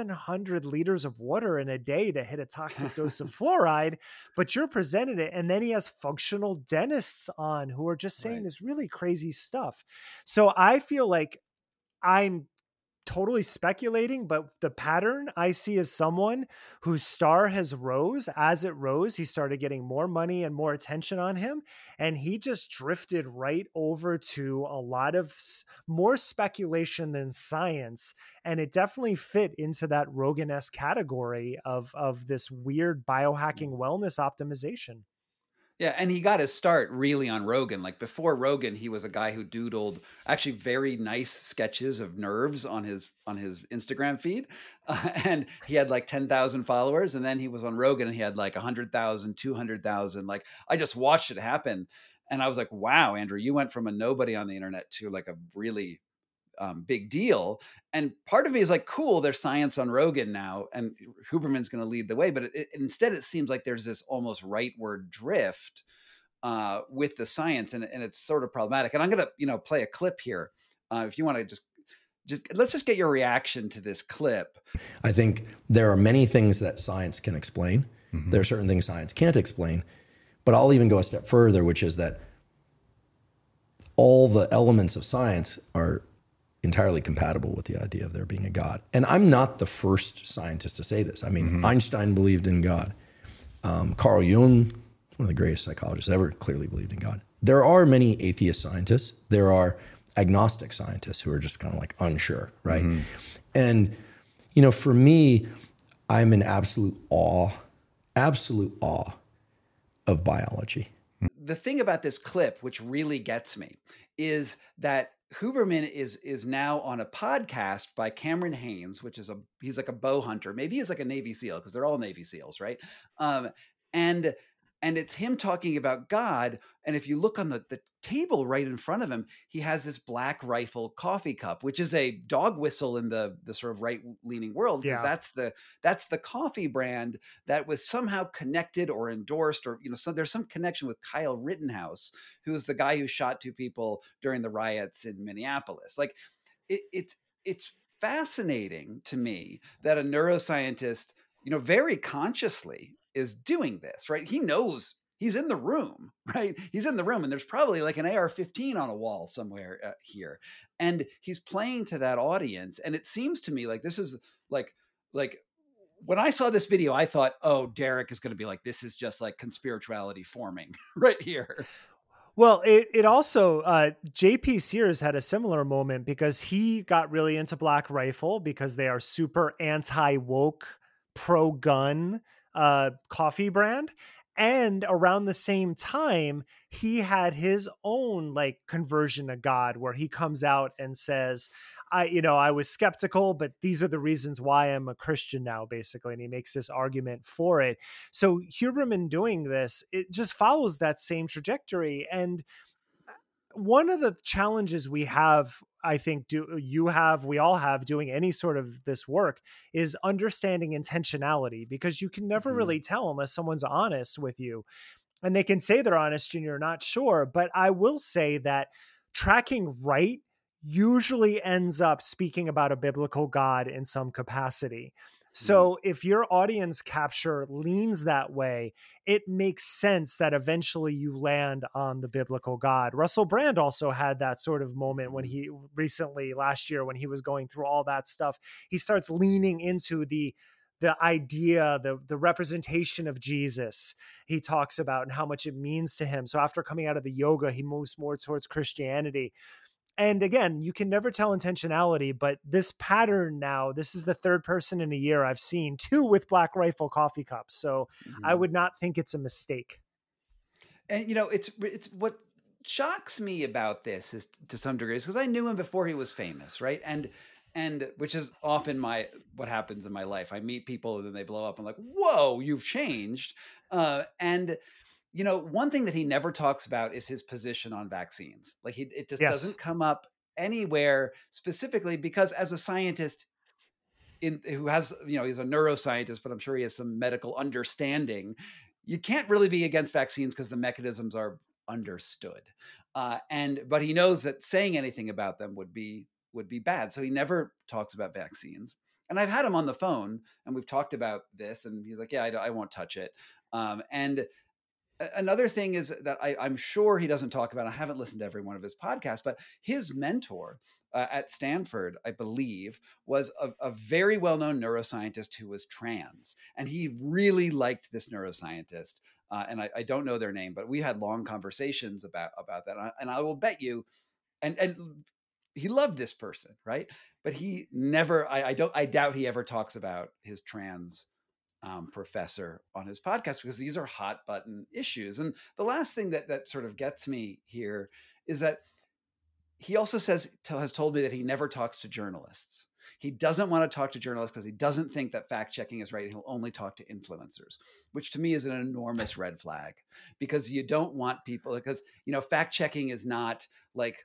700 liters of water in a day to hit a toxic dose of fluoride, but you're presented it. And then he has functional dentists on who are just saying this really crazy stuff. So I feel like I'm totally speculating, but the pattern I see is someone whose star has rose. As it rose, he started getting more money and more attention on him, and he just drifted right over to a lot of more speculation than science. And it definitely fit into that Rogan-esque category of this weird biohacking wellness optimization. Yeah, and he got his start really on Rogan. Like, before Rogan, he was a guy who doodled actually very nice sketches of nerves on his Instagram feed, and he had like 10,000 followers. And then he was on Rogan, and he had like 100,000, 200,000. Like, I just watched it happen, and I was like, "Wow, Andrew, you went from a nobody on the internet to like a really big deal." And part of me is like, cool, there's science on Rogan now, and Huberman's going to lead the way. But instead, it seems like there's this almost rightward drift with the science, and it's sort of problematic. And I'm going to, play a clip here. If you want to just let's just get your reaction to this clip. I think there are many things that science can explain. Mm-hmm. There are certain things science can't explain. But I'll even go a step further, which is that all the elements of science are entirely compatible with the idea of there being a God. And I'm not the first scientist to say this. I mean, Einstein believed in God. Carl Jung, one of the greatest psychologists ever, clearly believed in God. There are many atheist scientists. There are agnostic scientists who are just kind of like unsure, right? And, for me, I'm in absolute awe of biology. The thing about this clip, which really gets me, is that Huberman is now on a podcast by Cameron Hanes, which is he's like a bow hunter. Maybe he's like a Navy SEAL, because they're all Navy SEAls, right? And it's him talking about God. And if you look on the table right in front of him, he has this Black Rifle coffee cup, which is a dog whistle in the sort of right-leaning world, because that's the coffee brand that was somehow connected or endorsed, or there's some connection with Kyle Rittenhouse, who is the guy who shot 2 people during the riots in Minneapolis. Like, it's fascinating to me that a neuroscientist, very consciously is doing this, right? He knows he's in the room, right? He's in the room, and there's probably like an AR-15 on a wall somewhere here. And he's playing to that audience. And it seems to me like this is like when I saw this video, I thought, oh, Derek is going to be like, this is just like conspirituality forming right here. Well, it also, JP Sears had a similar moment, because he got really into Black Rifle because they are super anti-woke, pro-gun coffee brand. And around the same time, he had his own like conversion to God, where he comes out and says, I was skeptical, but these are the reasons why I'm a Christian now, basically. And he makes this argument for it. So Huberman doing this, it just follows that same trajectory. And one of the challenges we have, I think, we all have doing any sort of this work, is understanding intentionality, because you can never really tell unless someone's honest with you, and they can say they're honest and you're not sure. But I will say that tracking right usually ends up speaking about a biblical God in some capacity. So if your audience capture leans that way, it makes sense that eventually you land on the biblical God. Russell Brand also had that sort of moment when he recently, last year, when he was going through all that stuff, he starts leaning into the idea, the representation of Jesus he talks about and how much it means to him. So after coming out of the yoga, he moves more towards Christianity. And again, you can never tell intentionality, but this pattern now, this is the third person in a year I've seen, 2 with Black Rifle coffee cups. So I would not think it's a mistake. And, it's what shocks me about this is to some degree is because I knew him before he was famous, right? And which is often what happens in my life. I meet people and then they blow up. I'm like, whoa, you've changed. And one thing that he never talks about is his position on vaccines. Like it just doesn't come up anywhere specifically, because as a scientist who has, he's a neuroscientist, but I'm sure he has some medical understanding. You can't really be against vaccines because the mechanisms are understood. But he knows that saying anything about them would be bad. So he never talks about vaccines. And I've had him on the phone and we've talked about this and he's like, yeah, I won't touch it. And another thing is that I'm sure he doesn't talk about, I haven't listened to every one of his podcasts, but his mentor at Stanford, I believe, was a very well-known neuroscientist who was trans. And he really liked this neuroscientist. And I don't know their name, but we had long conversations about that. And I will bet you, and he loved this person, right? But he never, I doubt he ever talks about his trans professor on his podcast, because these are hot button issues. And the last thing that sort of gets me here is that he also has told me that he never talks to journalists. He doesn't want to talk to journalists because he doesn't think that fact checking is right. He'll only talk to influencers, which to me is an enormous red flag, because you don't want people, because, fact checking is not like,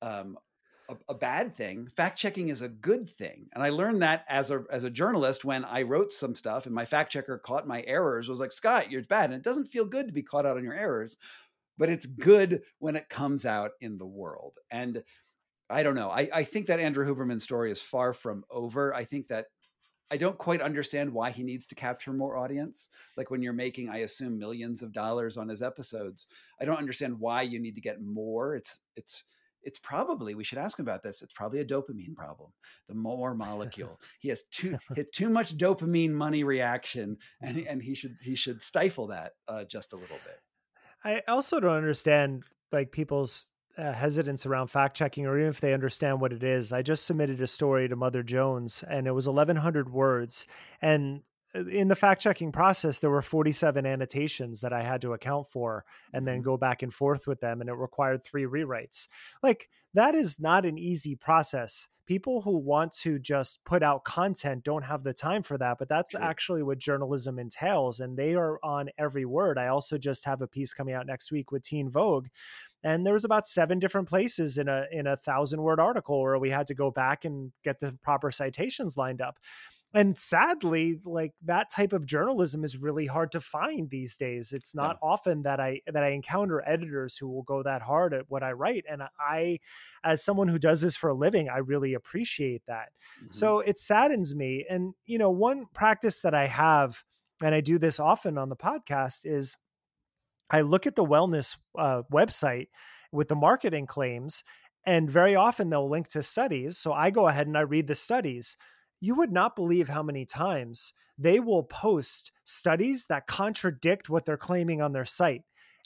a bad thing. Fact checking is a good thing. And I learned that as a journalist when I wrote some stuff and my fact checker caught my errors, was like, Scott, you're bad. And it doesn't feel good to be caught out on your errors, but it's good when it comes out in the world. And I don't know. I think that Andrew Huberman's story is far from over. I think that I don't quite understand why he needs to capture more audience. Like when you're making, I assume, millions of dollars on his episodes, I don't understand why you need to get more. It's probably, we should ask him about this, it's probably a dopamine problem. The more molecule. He has too much dopamine money reaction, and he should stifle that just a little bit. I also don't understand like people's hesitance around fact checking, or even if they understand what it is. I just submitted a story to Mother Jones and it was 1,100 words. And in the fact checking process, there were 47 annotations that I had to account for and then go back and forth with them. And it required 3 rewrites. Like, that is not an easy process. People who want to just put out content don't have the time for that, but that's actually what journalism entails. And they are on every word. I also just have a piece coming out next week with Teen Vogue. And there was about 7 different places in a 1,000-word article where we had to go back and get the proper citations lined up. And sadly, like, that type of journalism is really hard to find these days. It's not often that I encounter editors who will go that hard at what I write. And I, as someone who does this for a living, I really appreciate that. So it saddens me. And, one practice that I have, and I do this often on the podcast, is I look at the wellness website with the marketing claims, and very often they'll link to studies. So I go ahead and I read the studies. You would not believe how many times they will post studies that contradict what they're claiming on their site.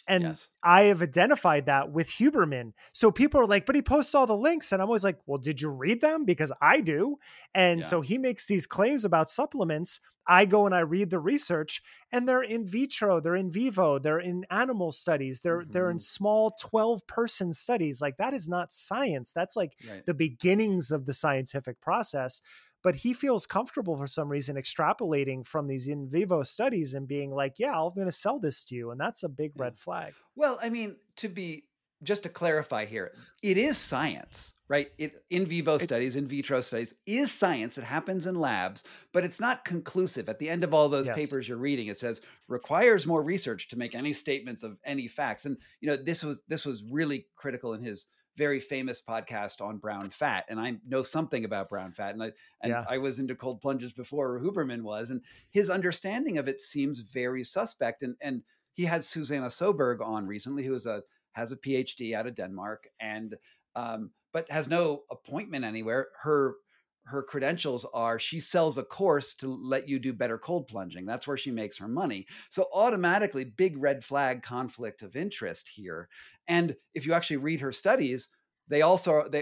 And Yes. I have identified that with Huberman. So people are like, but he posts all the links. And I'm always like, well, did you read them? Because I do. And Yeah. so he makes these claims about supplements. I go and I read the research, and they're in vitro, they're in vivo, they're in animal studies, they're in small 12-person studies. Like, that is not science. That's like Right. the beginnings of the scientific process. But he feels comfortable for some reason extrapolating from these in vivo studies and being like, yeah, I'm going to sell this to you. And that's a big red flag. Well, I mean, just to clarify here, it is science, right? In vivo studies, in vitro studies is science. It happens in labs, but it's not conclusive. At the end of all those papers you're reading, it says requires more research to make any statements of any facts. And this was really critical in his very famous podcast on brown fat. And I know something about brown fat, and I was into cold plunges before Huberman was, and his understanding of it seems very suspect. And he had Susanna Soberg on recently, who has a PhD out of Denmark, and but has no appointment anywhere. Her credentials are she sells a course to let you do better cold plunging. That's where she makes her money. So automatically, big red flag conflict of interest here. And if you actually read her studies, the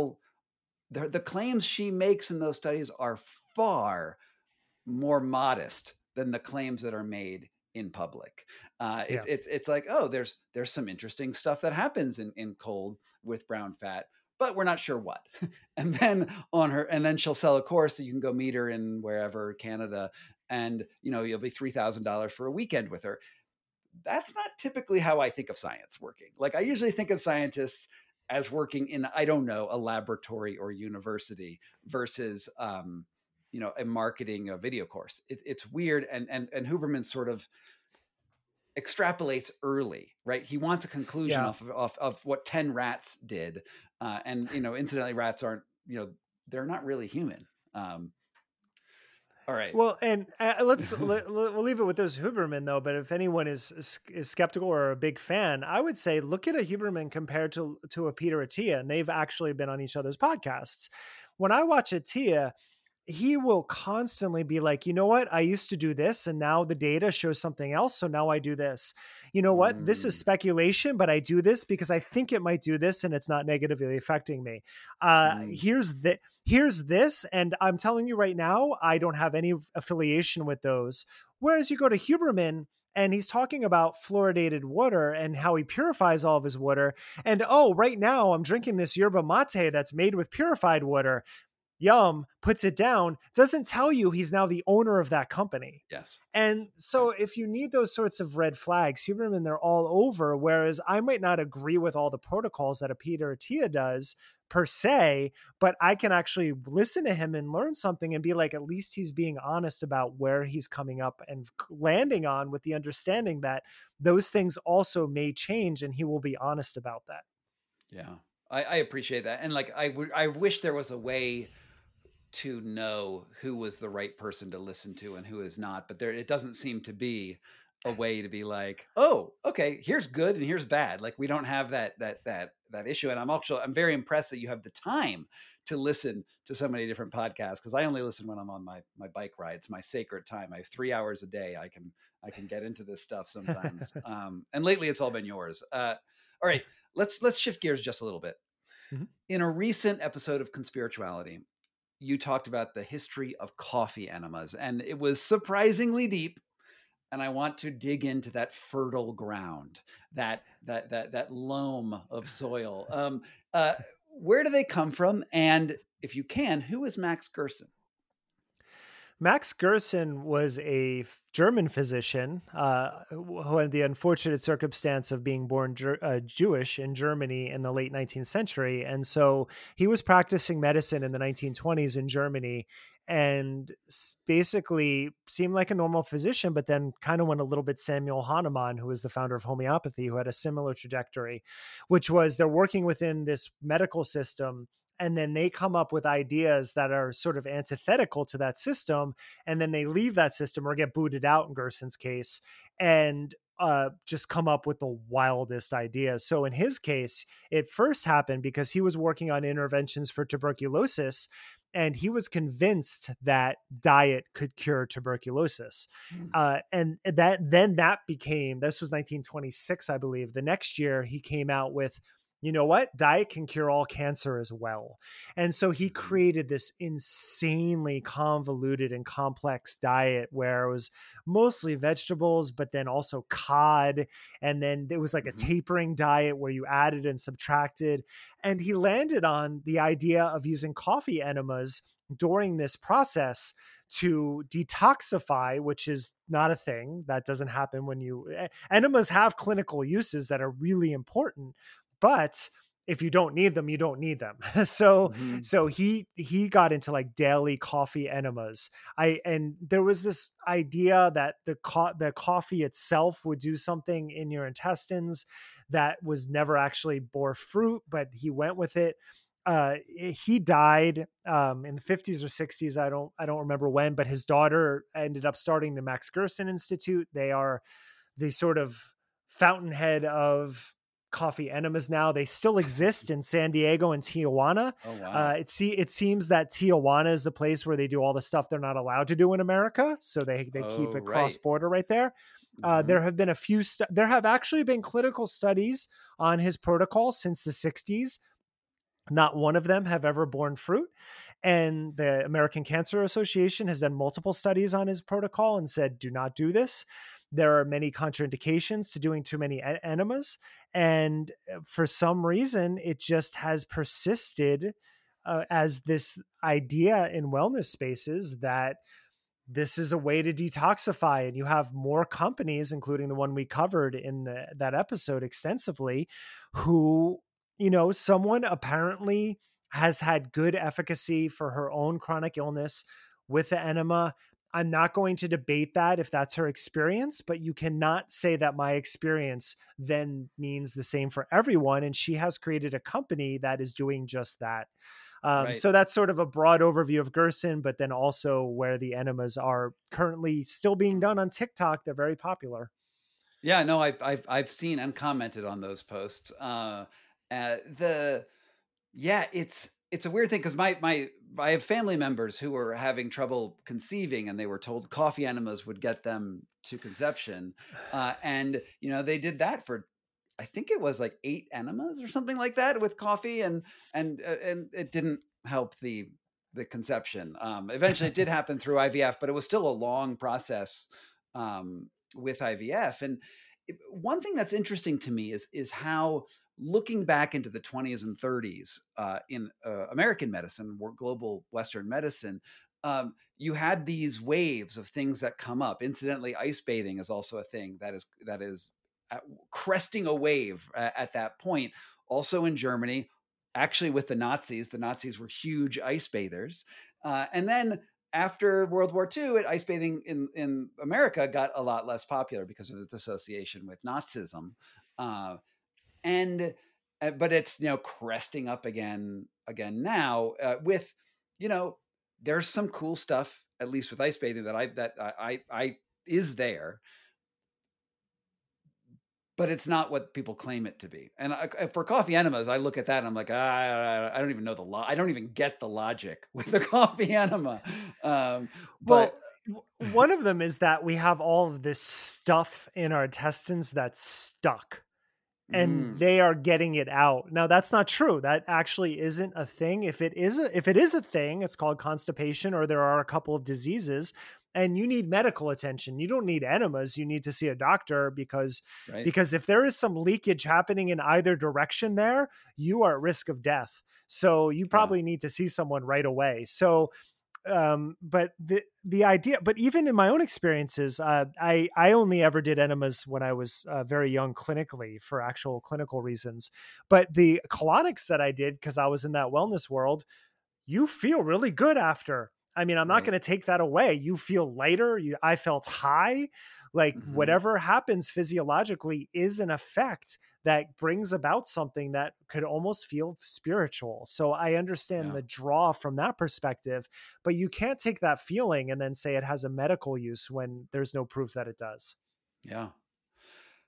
claims she makes in those studies are far more modest than the claims that are made in public. It's like, oh, there's some interesting stuff that happens in cold with brown fat, but we're not sure what. And then she'll sell a course that you can go meet her in wherever, Canada, and you'll be $3,000 for a weekend with her. That's not typically how I think of science working. Like, I usually think of scientists as working in, I don't know, a laboratory or university versus a marketing a video course. It's weird. And Huberman sort of extrapolates early, right? He wants a conclusion off what 10 rats did. And incidentally, rats aren't, they're not really human. All right. Well, and we'll leave it with those Huberman though. But if anyone is skeptical or a big fan, I would say look at a Huberman compared to a Peter Attia, and they've actually been on each other's podcasts. When I watch Attia, he will constantly be like, you know what? I used to do this, and now the data shows something else. So now I do this. You know what? This is speculation, but I do this because I think it might do this, and it's not negatively affecting me. Here's this, and I'm telling you right now, I don't have any affiliation with those. Whereas you go to Huberman, and he's talking about fluoridated water and how he purifies all of his water. And right now I'm drinking this yerba mate that's made with purified water. Yum, puts it down, doesn't tell you he's now the owner of that company. Yes. And so if you need those sorts of red flags, Huberman, they're all over. Whereas I might not agree with all the protocols that a Peter Attia does per se, but I can actually listen to him and learn something and be like, at least he's being honest about where he's coming up and landing on, with the understanding that those things also may change, and he will be honest about that. Yeah, I appreciate that. And like, I wish there was a way to know who was the right person to listen to and who is not, but it doesn't seem to be a way to be like, oh, okay, here's good and here's bad. Like, we don't have that issue. And I'm very impressed that you have the time to listen to so many different podcasts, because I only listen when I'm on my bike ride. It's my sacred time. I have 3 hours a day. I can get into this stuff sometimes. And lately it's all been yours. All right, let's shift gears just a little bit. Mm-hmm. In a recent episode of Conspirituality, you talked about the history of coffee enemas, and it was surprisingly deep. And I want to dig into that fertile ground, that loam of soil. Where do they come from? And if you can, who is Max Gerson? Max Gerson was a German physician who had the unfortunate circumstance of being born Jewish in Germany in the late 19th century. And so he was practicing medicine in the 1920s in Germany, and basically seemed like a normal physician, but then kind of went a little bit Samuel Hahnemann, who was the founder of homeopathy, who had a similar trajectory, which was they're working within this medical system, and then they come up with ideas that are sort of antithetical to that system, and then they leave that system or get booted out in Gerson's case. And just come up with the wildest ideas. So in his case, it first happened because he was working on interventions for tuberculosis, and he was convinced that diet could cure tuberculosis. And that became, this was 1926, I believe. The next year he came out with, you know what? Diet can cure all cancer as well. And so he created this insanely convoluted and complex diet where it was mostly vegetables, but then also cod. And then there was like a tapering diet where you added and subtracted. And he landed on the idea of using coffee enemas during this process to detoxify, which is not a thing. That doesn't happen when enemas have clinical uses that are really important. But if you don't need them, you don't need them. So he got into like daily coffee enemas. And there was this idea that the coffee itself would do something in your intestines that was never actually bore fruit, but he went with it. He died in the 50s or 60s. I don't remember when, but his daughter ended up starting the Max Gerson Institute. They are the sort of fountainhead of coffee enemas now. They still exist in San Diego and Tijuana. Oh, wow. It seems that Tijuana is the place where they do all the stuff they're not allowed to do in America. So they keep it cross-border right there. There have been there have actually been clinical studies on his protocol since the 60s. Not one of them have ever borne fruit. And the American Cancer Association has done multiple studies on his protocol and said, do not do this. There are many contraindications to doing too many enemas. And for some reason, it just has persisted as this idea in wellness spaces that this is a way to detoxify. And you have more companies, including the one we covered in that episode extensively, who, someone apparently has had good efficacy for her own chronic illness with the enema. I'm not going to debate that if that's her experience, but you cannot say that my experience then means the same for everyone. And she has created a company that is doing just that. So that's sort of a broad overview of Gerson, but then also where the enemas are currently still being done on TikTok. They're very popular. Yeah, no, I've seen and commented on those posts. It's a weird thing because I have family members who were having trouble conceiving, and they were told coffee enemas would get them to conception, and they did that for, I think it was like 8 enemas or something like that with coffee, and it didn't help the conception. Eventually, it did happen through IVF, but it was still a long process with IVF. And one thing that's interesting to me is how, looking back into the 20s and 30s in American medicine, global Western medicine, you had these waves of things that come up. Incidentally, ice bathing is also a thing that is cresting a wave at that point. Also in Germany, actually with the Nazis were huge ice bathers. And then after World War II, ice bathing in America got a lot less popular because of its association with Nazism. But it's cresting up again now with there's some cool stuff, at least with ice bathing, that I is there, but it's not what people claim it to be. And for coffee enemas, I look at that and I'm like, I don't even know I don't even get the logic with the coffee enema. Well, one of them is that we have all of this stuff in our intestines that's stuck, and they are getting it out. Now, that's not true. That actually isn't a thing. If it is a thing, it's called constipation, or there are a couple of diseases, and you need medical attention. You don't need enemas. You need to see a doctor because if there is some leakage happening in either direction there, you are at risk of death. So you probably need to see someone right away. So but the idea, but even in my own experiences, I only ever did enemas when I was very young clinically for actual clinical reasons. But the colonics that I did, because I was in that wellness world, you feel really good after. I mean, I'm not going to take that away. You feel lighter. I felt high. Like whatever happens physiologically is an effect that brings about something that could almost feel spiritual. So I understand the draw from that perspective, but you can't take that feeling and then say it has a medical use when there's no proof that it does. Yeah.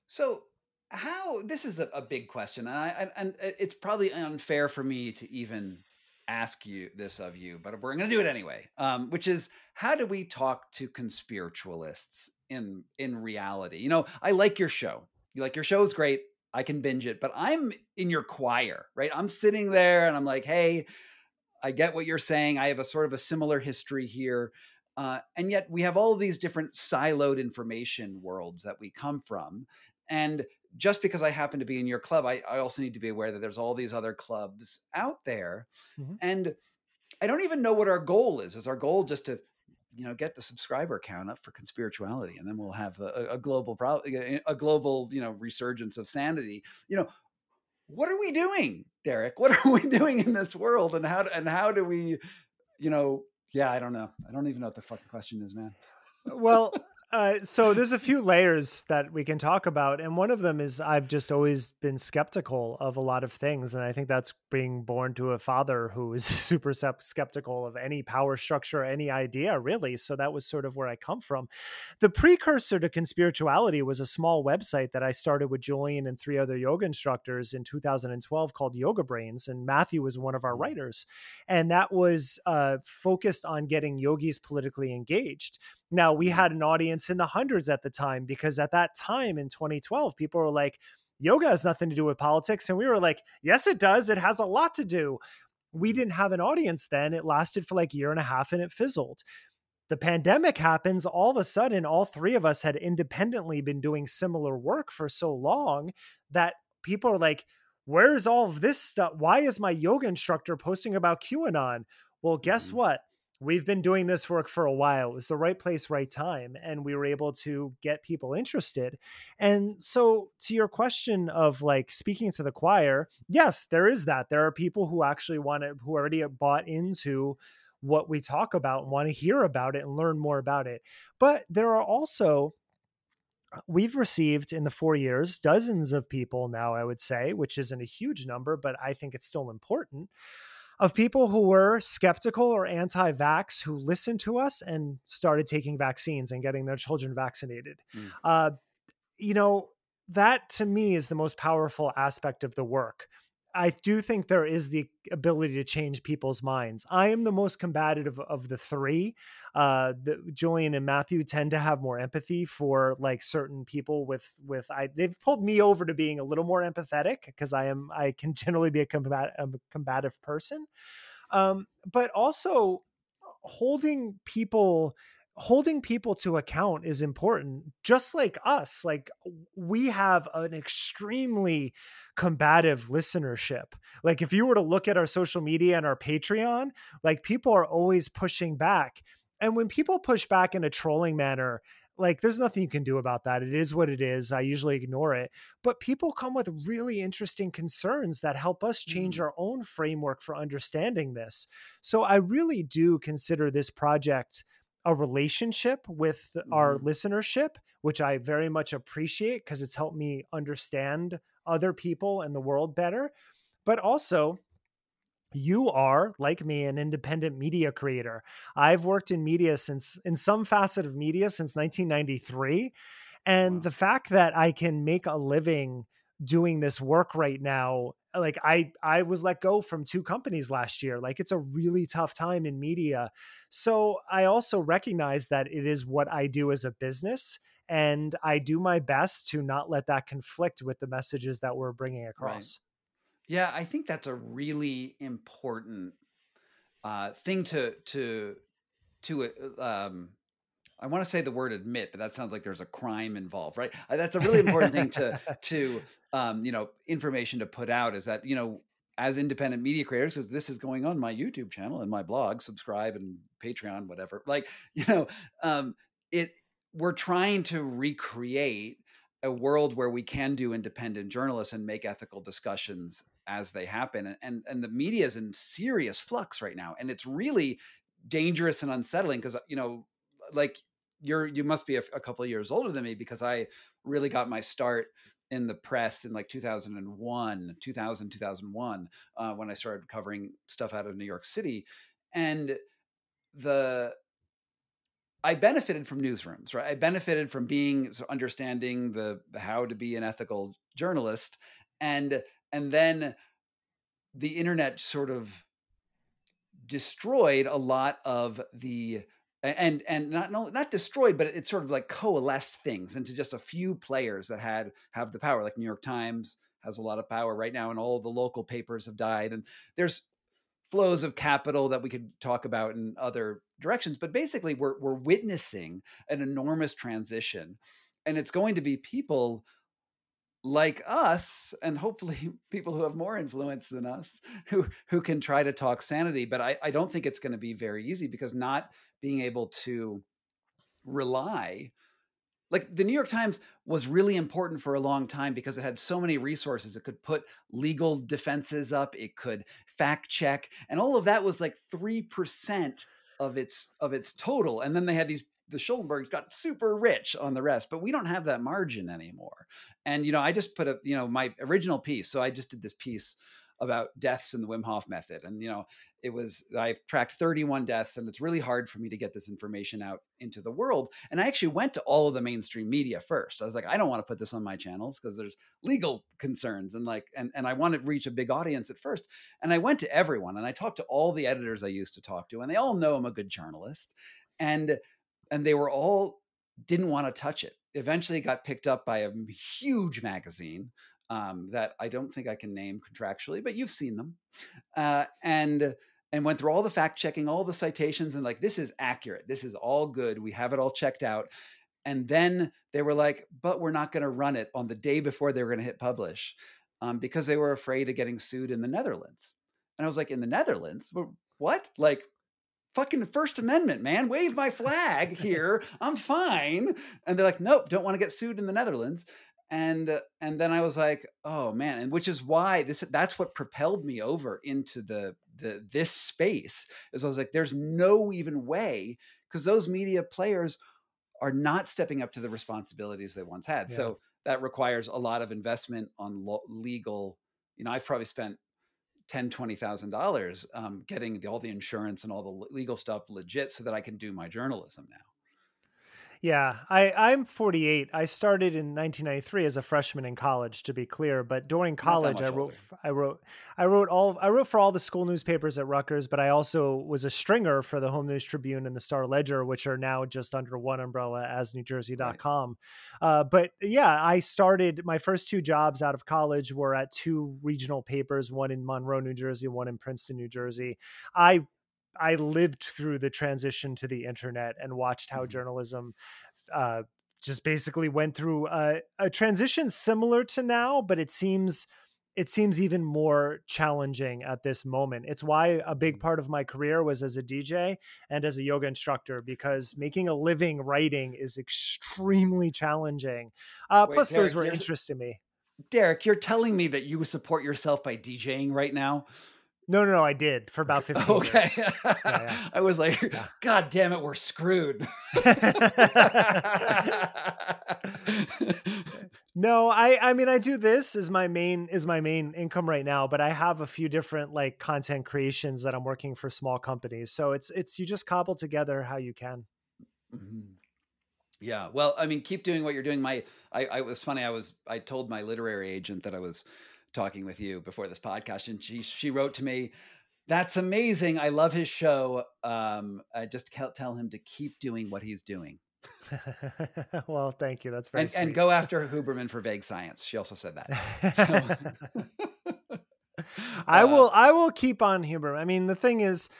So how this is a big question, and it's probably unfair for me to even ask you this of you, but we're going to do it anyway. Which is, how do we talk to conspiritualists in reality? You know, I like your show. You like your show is great. I can binge it, but I'm in your choir, right? I'm sitting there and I'm like, hey, I get what you're saying. I have a sort of a similar history here. And yet we have all of these different siloed information worlds that we come from. And just because I happen to be in your club, I also need to be aware that there's all these other clubs out there. Mm-hmm. And I don't even know what our goal is. Is our goal just to, you know, get the subscriber count up for Conspirituality, and then we'll have a global resurgence of sanity? You know, what are we doing, Derek? What are we doing in this world? And how do we, you know, yeah, I don't know. I don't even know what the fucking question is, man. Well, so there's a few layers that we can talk about. And one of them is I've just always been skeptical of a lot of things. And I think that's being born to a father who is super skeptical of any power structure, any idea, really. So that was sort of where I come from. The precursor to Conspirituality was a small website that I started with Julian and 3 other yoga instructors in 2012 called Yoga Brains. And Matthew was one of our writers. And that was focused on getting yogis politically engaged. Now, we had an audience in the hundreds at the time, because at that time in 2012, people were like, yoga has nothing to do with politics. And we were like, yes, it does. It has a lot to do. We didn't have an audience then. It lasted for like a year and a half and it fizzled. The pandemic happens. All of a sudden, all 3 of us had independently been doing similar work for so long that people are like, where's all of this stuff? Why is my yoga instructor posting about QAnon? Well, guess what? We've been doing this work for a while. It was the right place, right time. And we were able to get people interested. And so to your question of like speaking to the choir, yes, there is that. There are people who actually who already bought into what we talk about and want to hear about it and learn more about it. But there are also, we've received in the 4 years, dozens of people now, I would say, which isn't a huge number, but I think it's still important, of people who were skeptical or anti-vax who listened to us and started taking vaccines and getting their children vaccinated. You know, that to me is the most powerful aspect of the work. I do think there is the ability to change people's minds. I am the most combative of the 3. Julian and Matthew tend to have more empathy for like certain people they've pulled me over to being a little more empathetic, because I can generally be a combative person. But also holding people to account is important. Just like us, like we have an extremely combative listenership. Like if you were to look at our social media and our Patreon, like people are always pushing back. And when people push back in a trolling manner, like there's nothing you can do about that. It is what it is. I usually ignore it. But people come with really interesting concerns that help us change our own framework for understanding this. So I really do consider this project a relationship with our listenership, which I very much appreciate because it's helped me understand other people and the world better. But also, you are, like me, an independent media creator. I've worked in some facet of media since 1993. And the fact that I can make a living doing this work right now, like I was let go from 2 companies last year. Like it's a really tough time in media. So I also recognize that it is what I do as a business. And I do my best to not let that conflict with the messages that we're bringing across. Right. Yeah, I think that's a really important thing to I want to say the word admit, but that sounds like there's a crime involved, right? That's a really important thing to information to put out, is that, as independent media creators, because this is going on my YouTube channel and my blog, subscribe and Patreon, whatever. Like, we're trying to recreate a world where we can do independent journalists and make ethical discussions as they happen. And the media is in serious flux right now. And it's really dangerous and unsettling because, like you must be a couple of years older than me, because I really got my start in the press in like 2001, when I started covering stuff out of New York City. And I benefited from newsrooms, right? I benefited from understanding the how to be an ethical journalist, and then the internet sort of destroyed a lot of the and not destroyed, but it sort of like coalesced things into just a few players that have the power. Like New York Times has a lot of power right now, and all the local papers have died. And there's flows of capital that we could talk about in other directions. But basically, we're witnessing an enormous transition, and it's going to be people like us, and hopefully people who have more influence than us, who can try to talk sanity. But I don't think it's going to be very easy, because not being able to rely, like the New York Times was really important for a long time because it had so many resources. It could put legal defenses up, it could fact check, and all of that was like 3% of its total. And then they had the Schollenbergs got super rich on the rest, but we don't have that margin anymore. And I just put my original piece. So I just did this piece about deaths in the Wim Hof method. And, I've tracked 31 deaths, and it's really hard for me to get this information out into the world. And I actually went to all of the mainstream media first. I was like, I don't want to put this on my channels because there's legal concerns, and I want to reach a big audience at first. And I went to everyone, and I talked to all the editors I used to talk to, and they all know I'm a good journalist. And they were all didn't want to touch it. Eventually it got picked up by a huge magazine that I don't think I can name contractually, but you've seen them, and went through all the fact checking, all the citations, and like, this is accurate. This is all good. We have it all checked out. And then they were like, but we're not going to run it on the day before they were going to hit publish, because they were afraid of getting sued in the Netherlands. And I was like, in the Netherlands? What? Like, fucking First Amendment, man, wave my flag here. I'm fine. And they're like, nope, don't want to get sued in the Netherlands. And then I was like, oh man. And which is why that's what propelled me over into this space, is I was like, there's no even way, because those media players are not stepping up to the responsibilities they once had. Yeah. So that requires a lot of investment on legal. I've probably spent $10,000-$20,000 getting all the insurance and all the legal stuff legit so that I can do my journalism now. Yeah, I'm 48. I started in 1993 as a freshman in college, to be clear. But during college, I wrote for all the school newspapers at Rutgers. But I also was a stringer for the Home News Tribune and the Star Ledger, which are now just under one umbrella as NewJersey.com. Right. But yeah, I started my first two jobs out of college were at two regional papers, one in Monroe, New Jersey, one in Princeton, New Jersey. I lived through the transition to the internet and watched how journalism just basically went through a transition similar to now, but it seems even more challenging at this moment. It's why a big part of my career was as a DJ and as a yoga instructor, because making a living writing is extremely challenging. Plus, Derek, those were interests to me. Derek, you're telling me that you support yourself by DJing right now? No, I did for about 15 years. Yeah. I was like, God damn it, we're screwed. No, I mean, I do this as my main income right now, but I have a few different like content creations that I'm working for small companies. So it's you just cobble together how you can. Mm-hmm. Yeah. Well, I mean, keep doing what you're doing. I was funny. I told my literary agent that I was talking with you before this podcast, and she wrote to me, "That's amazing. I love his show. I just tell him to keep doing what he's doing." Well, thank you. That's very sweet. And go after Huberman for vague science. She also said that. So. I will keep on Huberman. I mean, the thing is,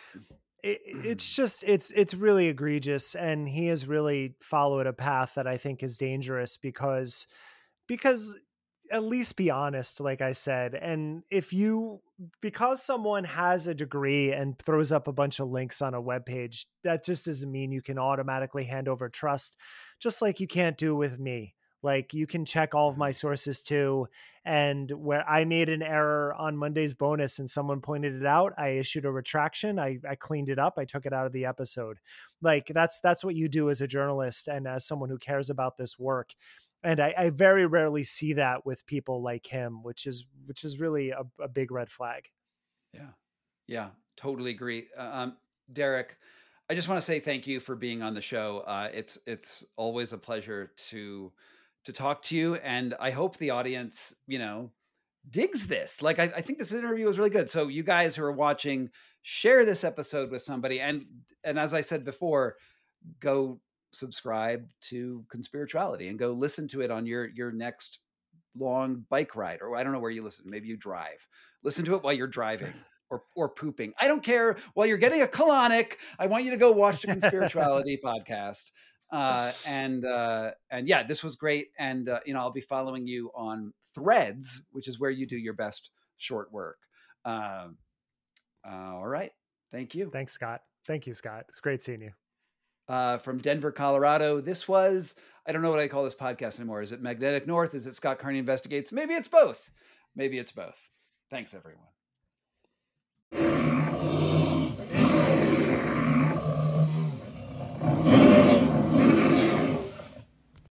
it's really egregious, and he has really followed a path that I think is dangerous because at least be honest, like I said. And because someone has a degree and throws up a bunch of links on a webpage, that just doesn't mean you can automatically hand over trust, just like you can't do with me. Like, you can check all of my sources too. And where I made an error on Monday's bonus and someone pointed it out, I issued a retraction. I cleaned it up. I took it out of the episode. Like, that's what you do as a journalist and as someone who cares about this work. And I very rarely see that with people like him, which is really a big red flag. Yeah, totally agree. Derek, I just want to say thank you for being on the show. It's always a pleasure to talk to you, and I hope the audience, digs this. Like, I think this interview was really good. So you guys who are watching, share this episode with somebody, and as I said before, go subscribe to Conspirituality and go listen to it on your next long bike ride, or I don't know where you listen. Maybe you drive. Listen to it while you're driving. Or pooping. I don't care. While you're getting a colonic, I want you to go watch the Conspirituality podcast. And yeah, this was great. And I'll be following you on Threads, which is where you do your best short work. All right. Thank you. Thanks, Scott. Thank you, Scott. It's great seeing you. From Denver, Colorado. This was, I don't know what I call this podcast anymore. Is it Magnetic North? Is it Scott Carney Investigates? Maybe it's both. Thanks, everyone.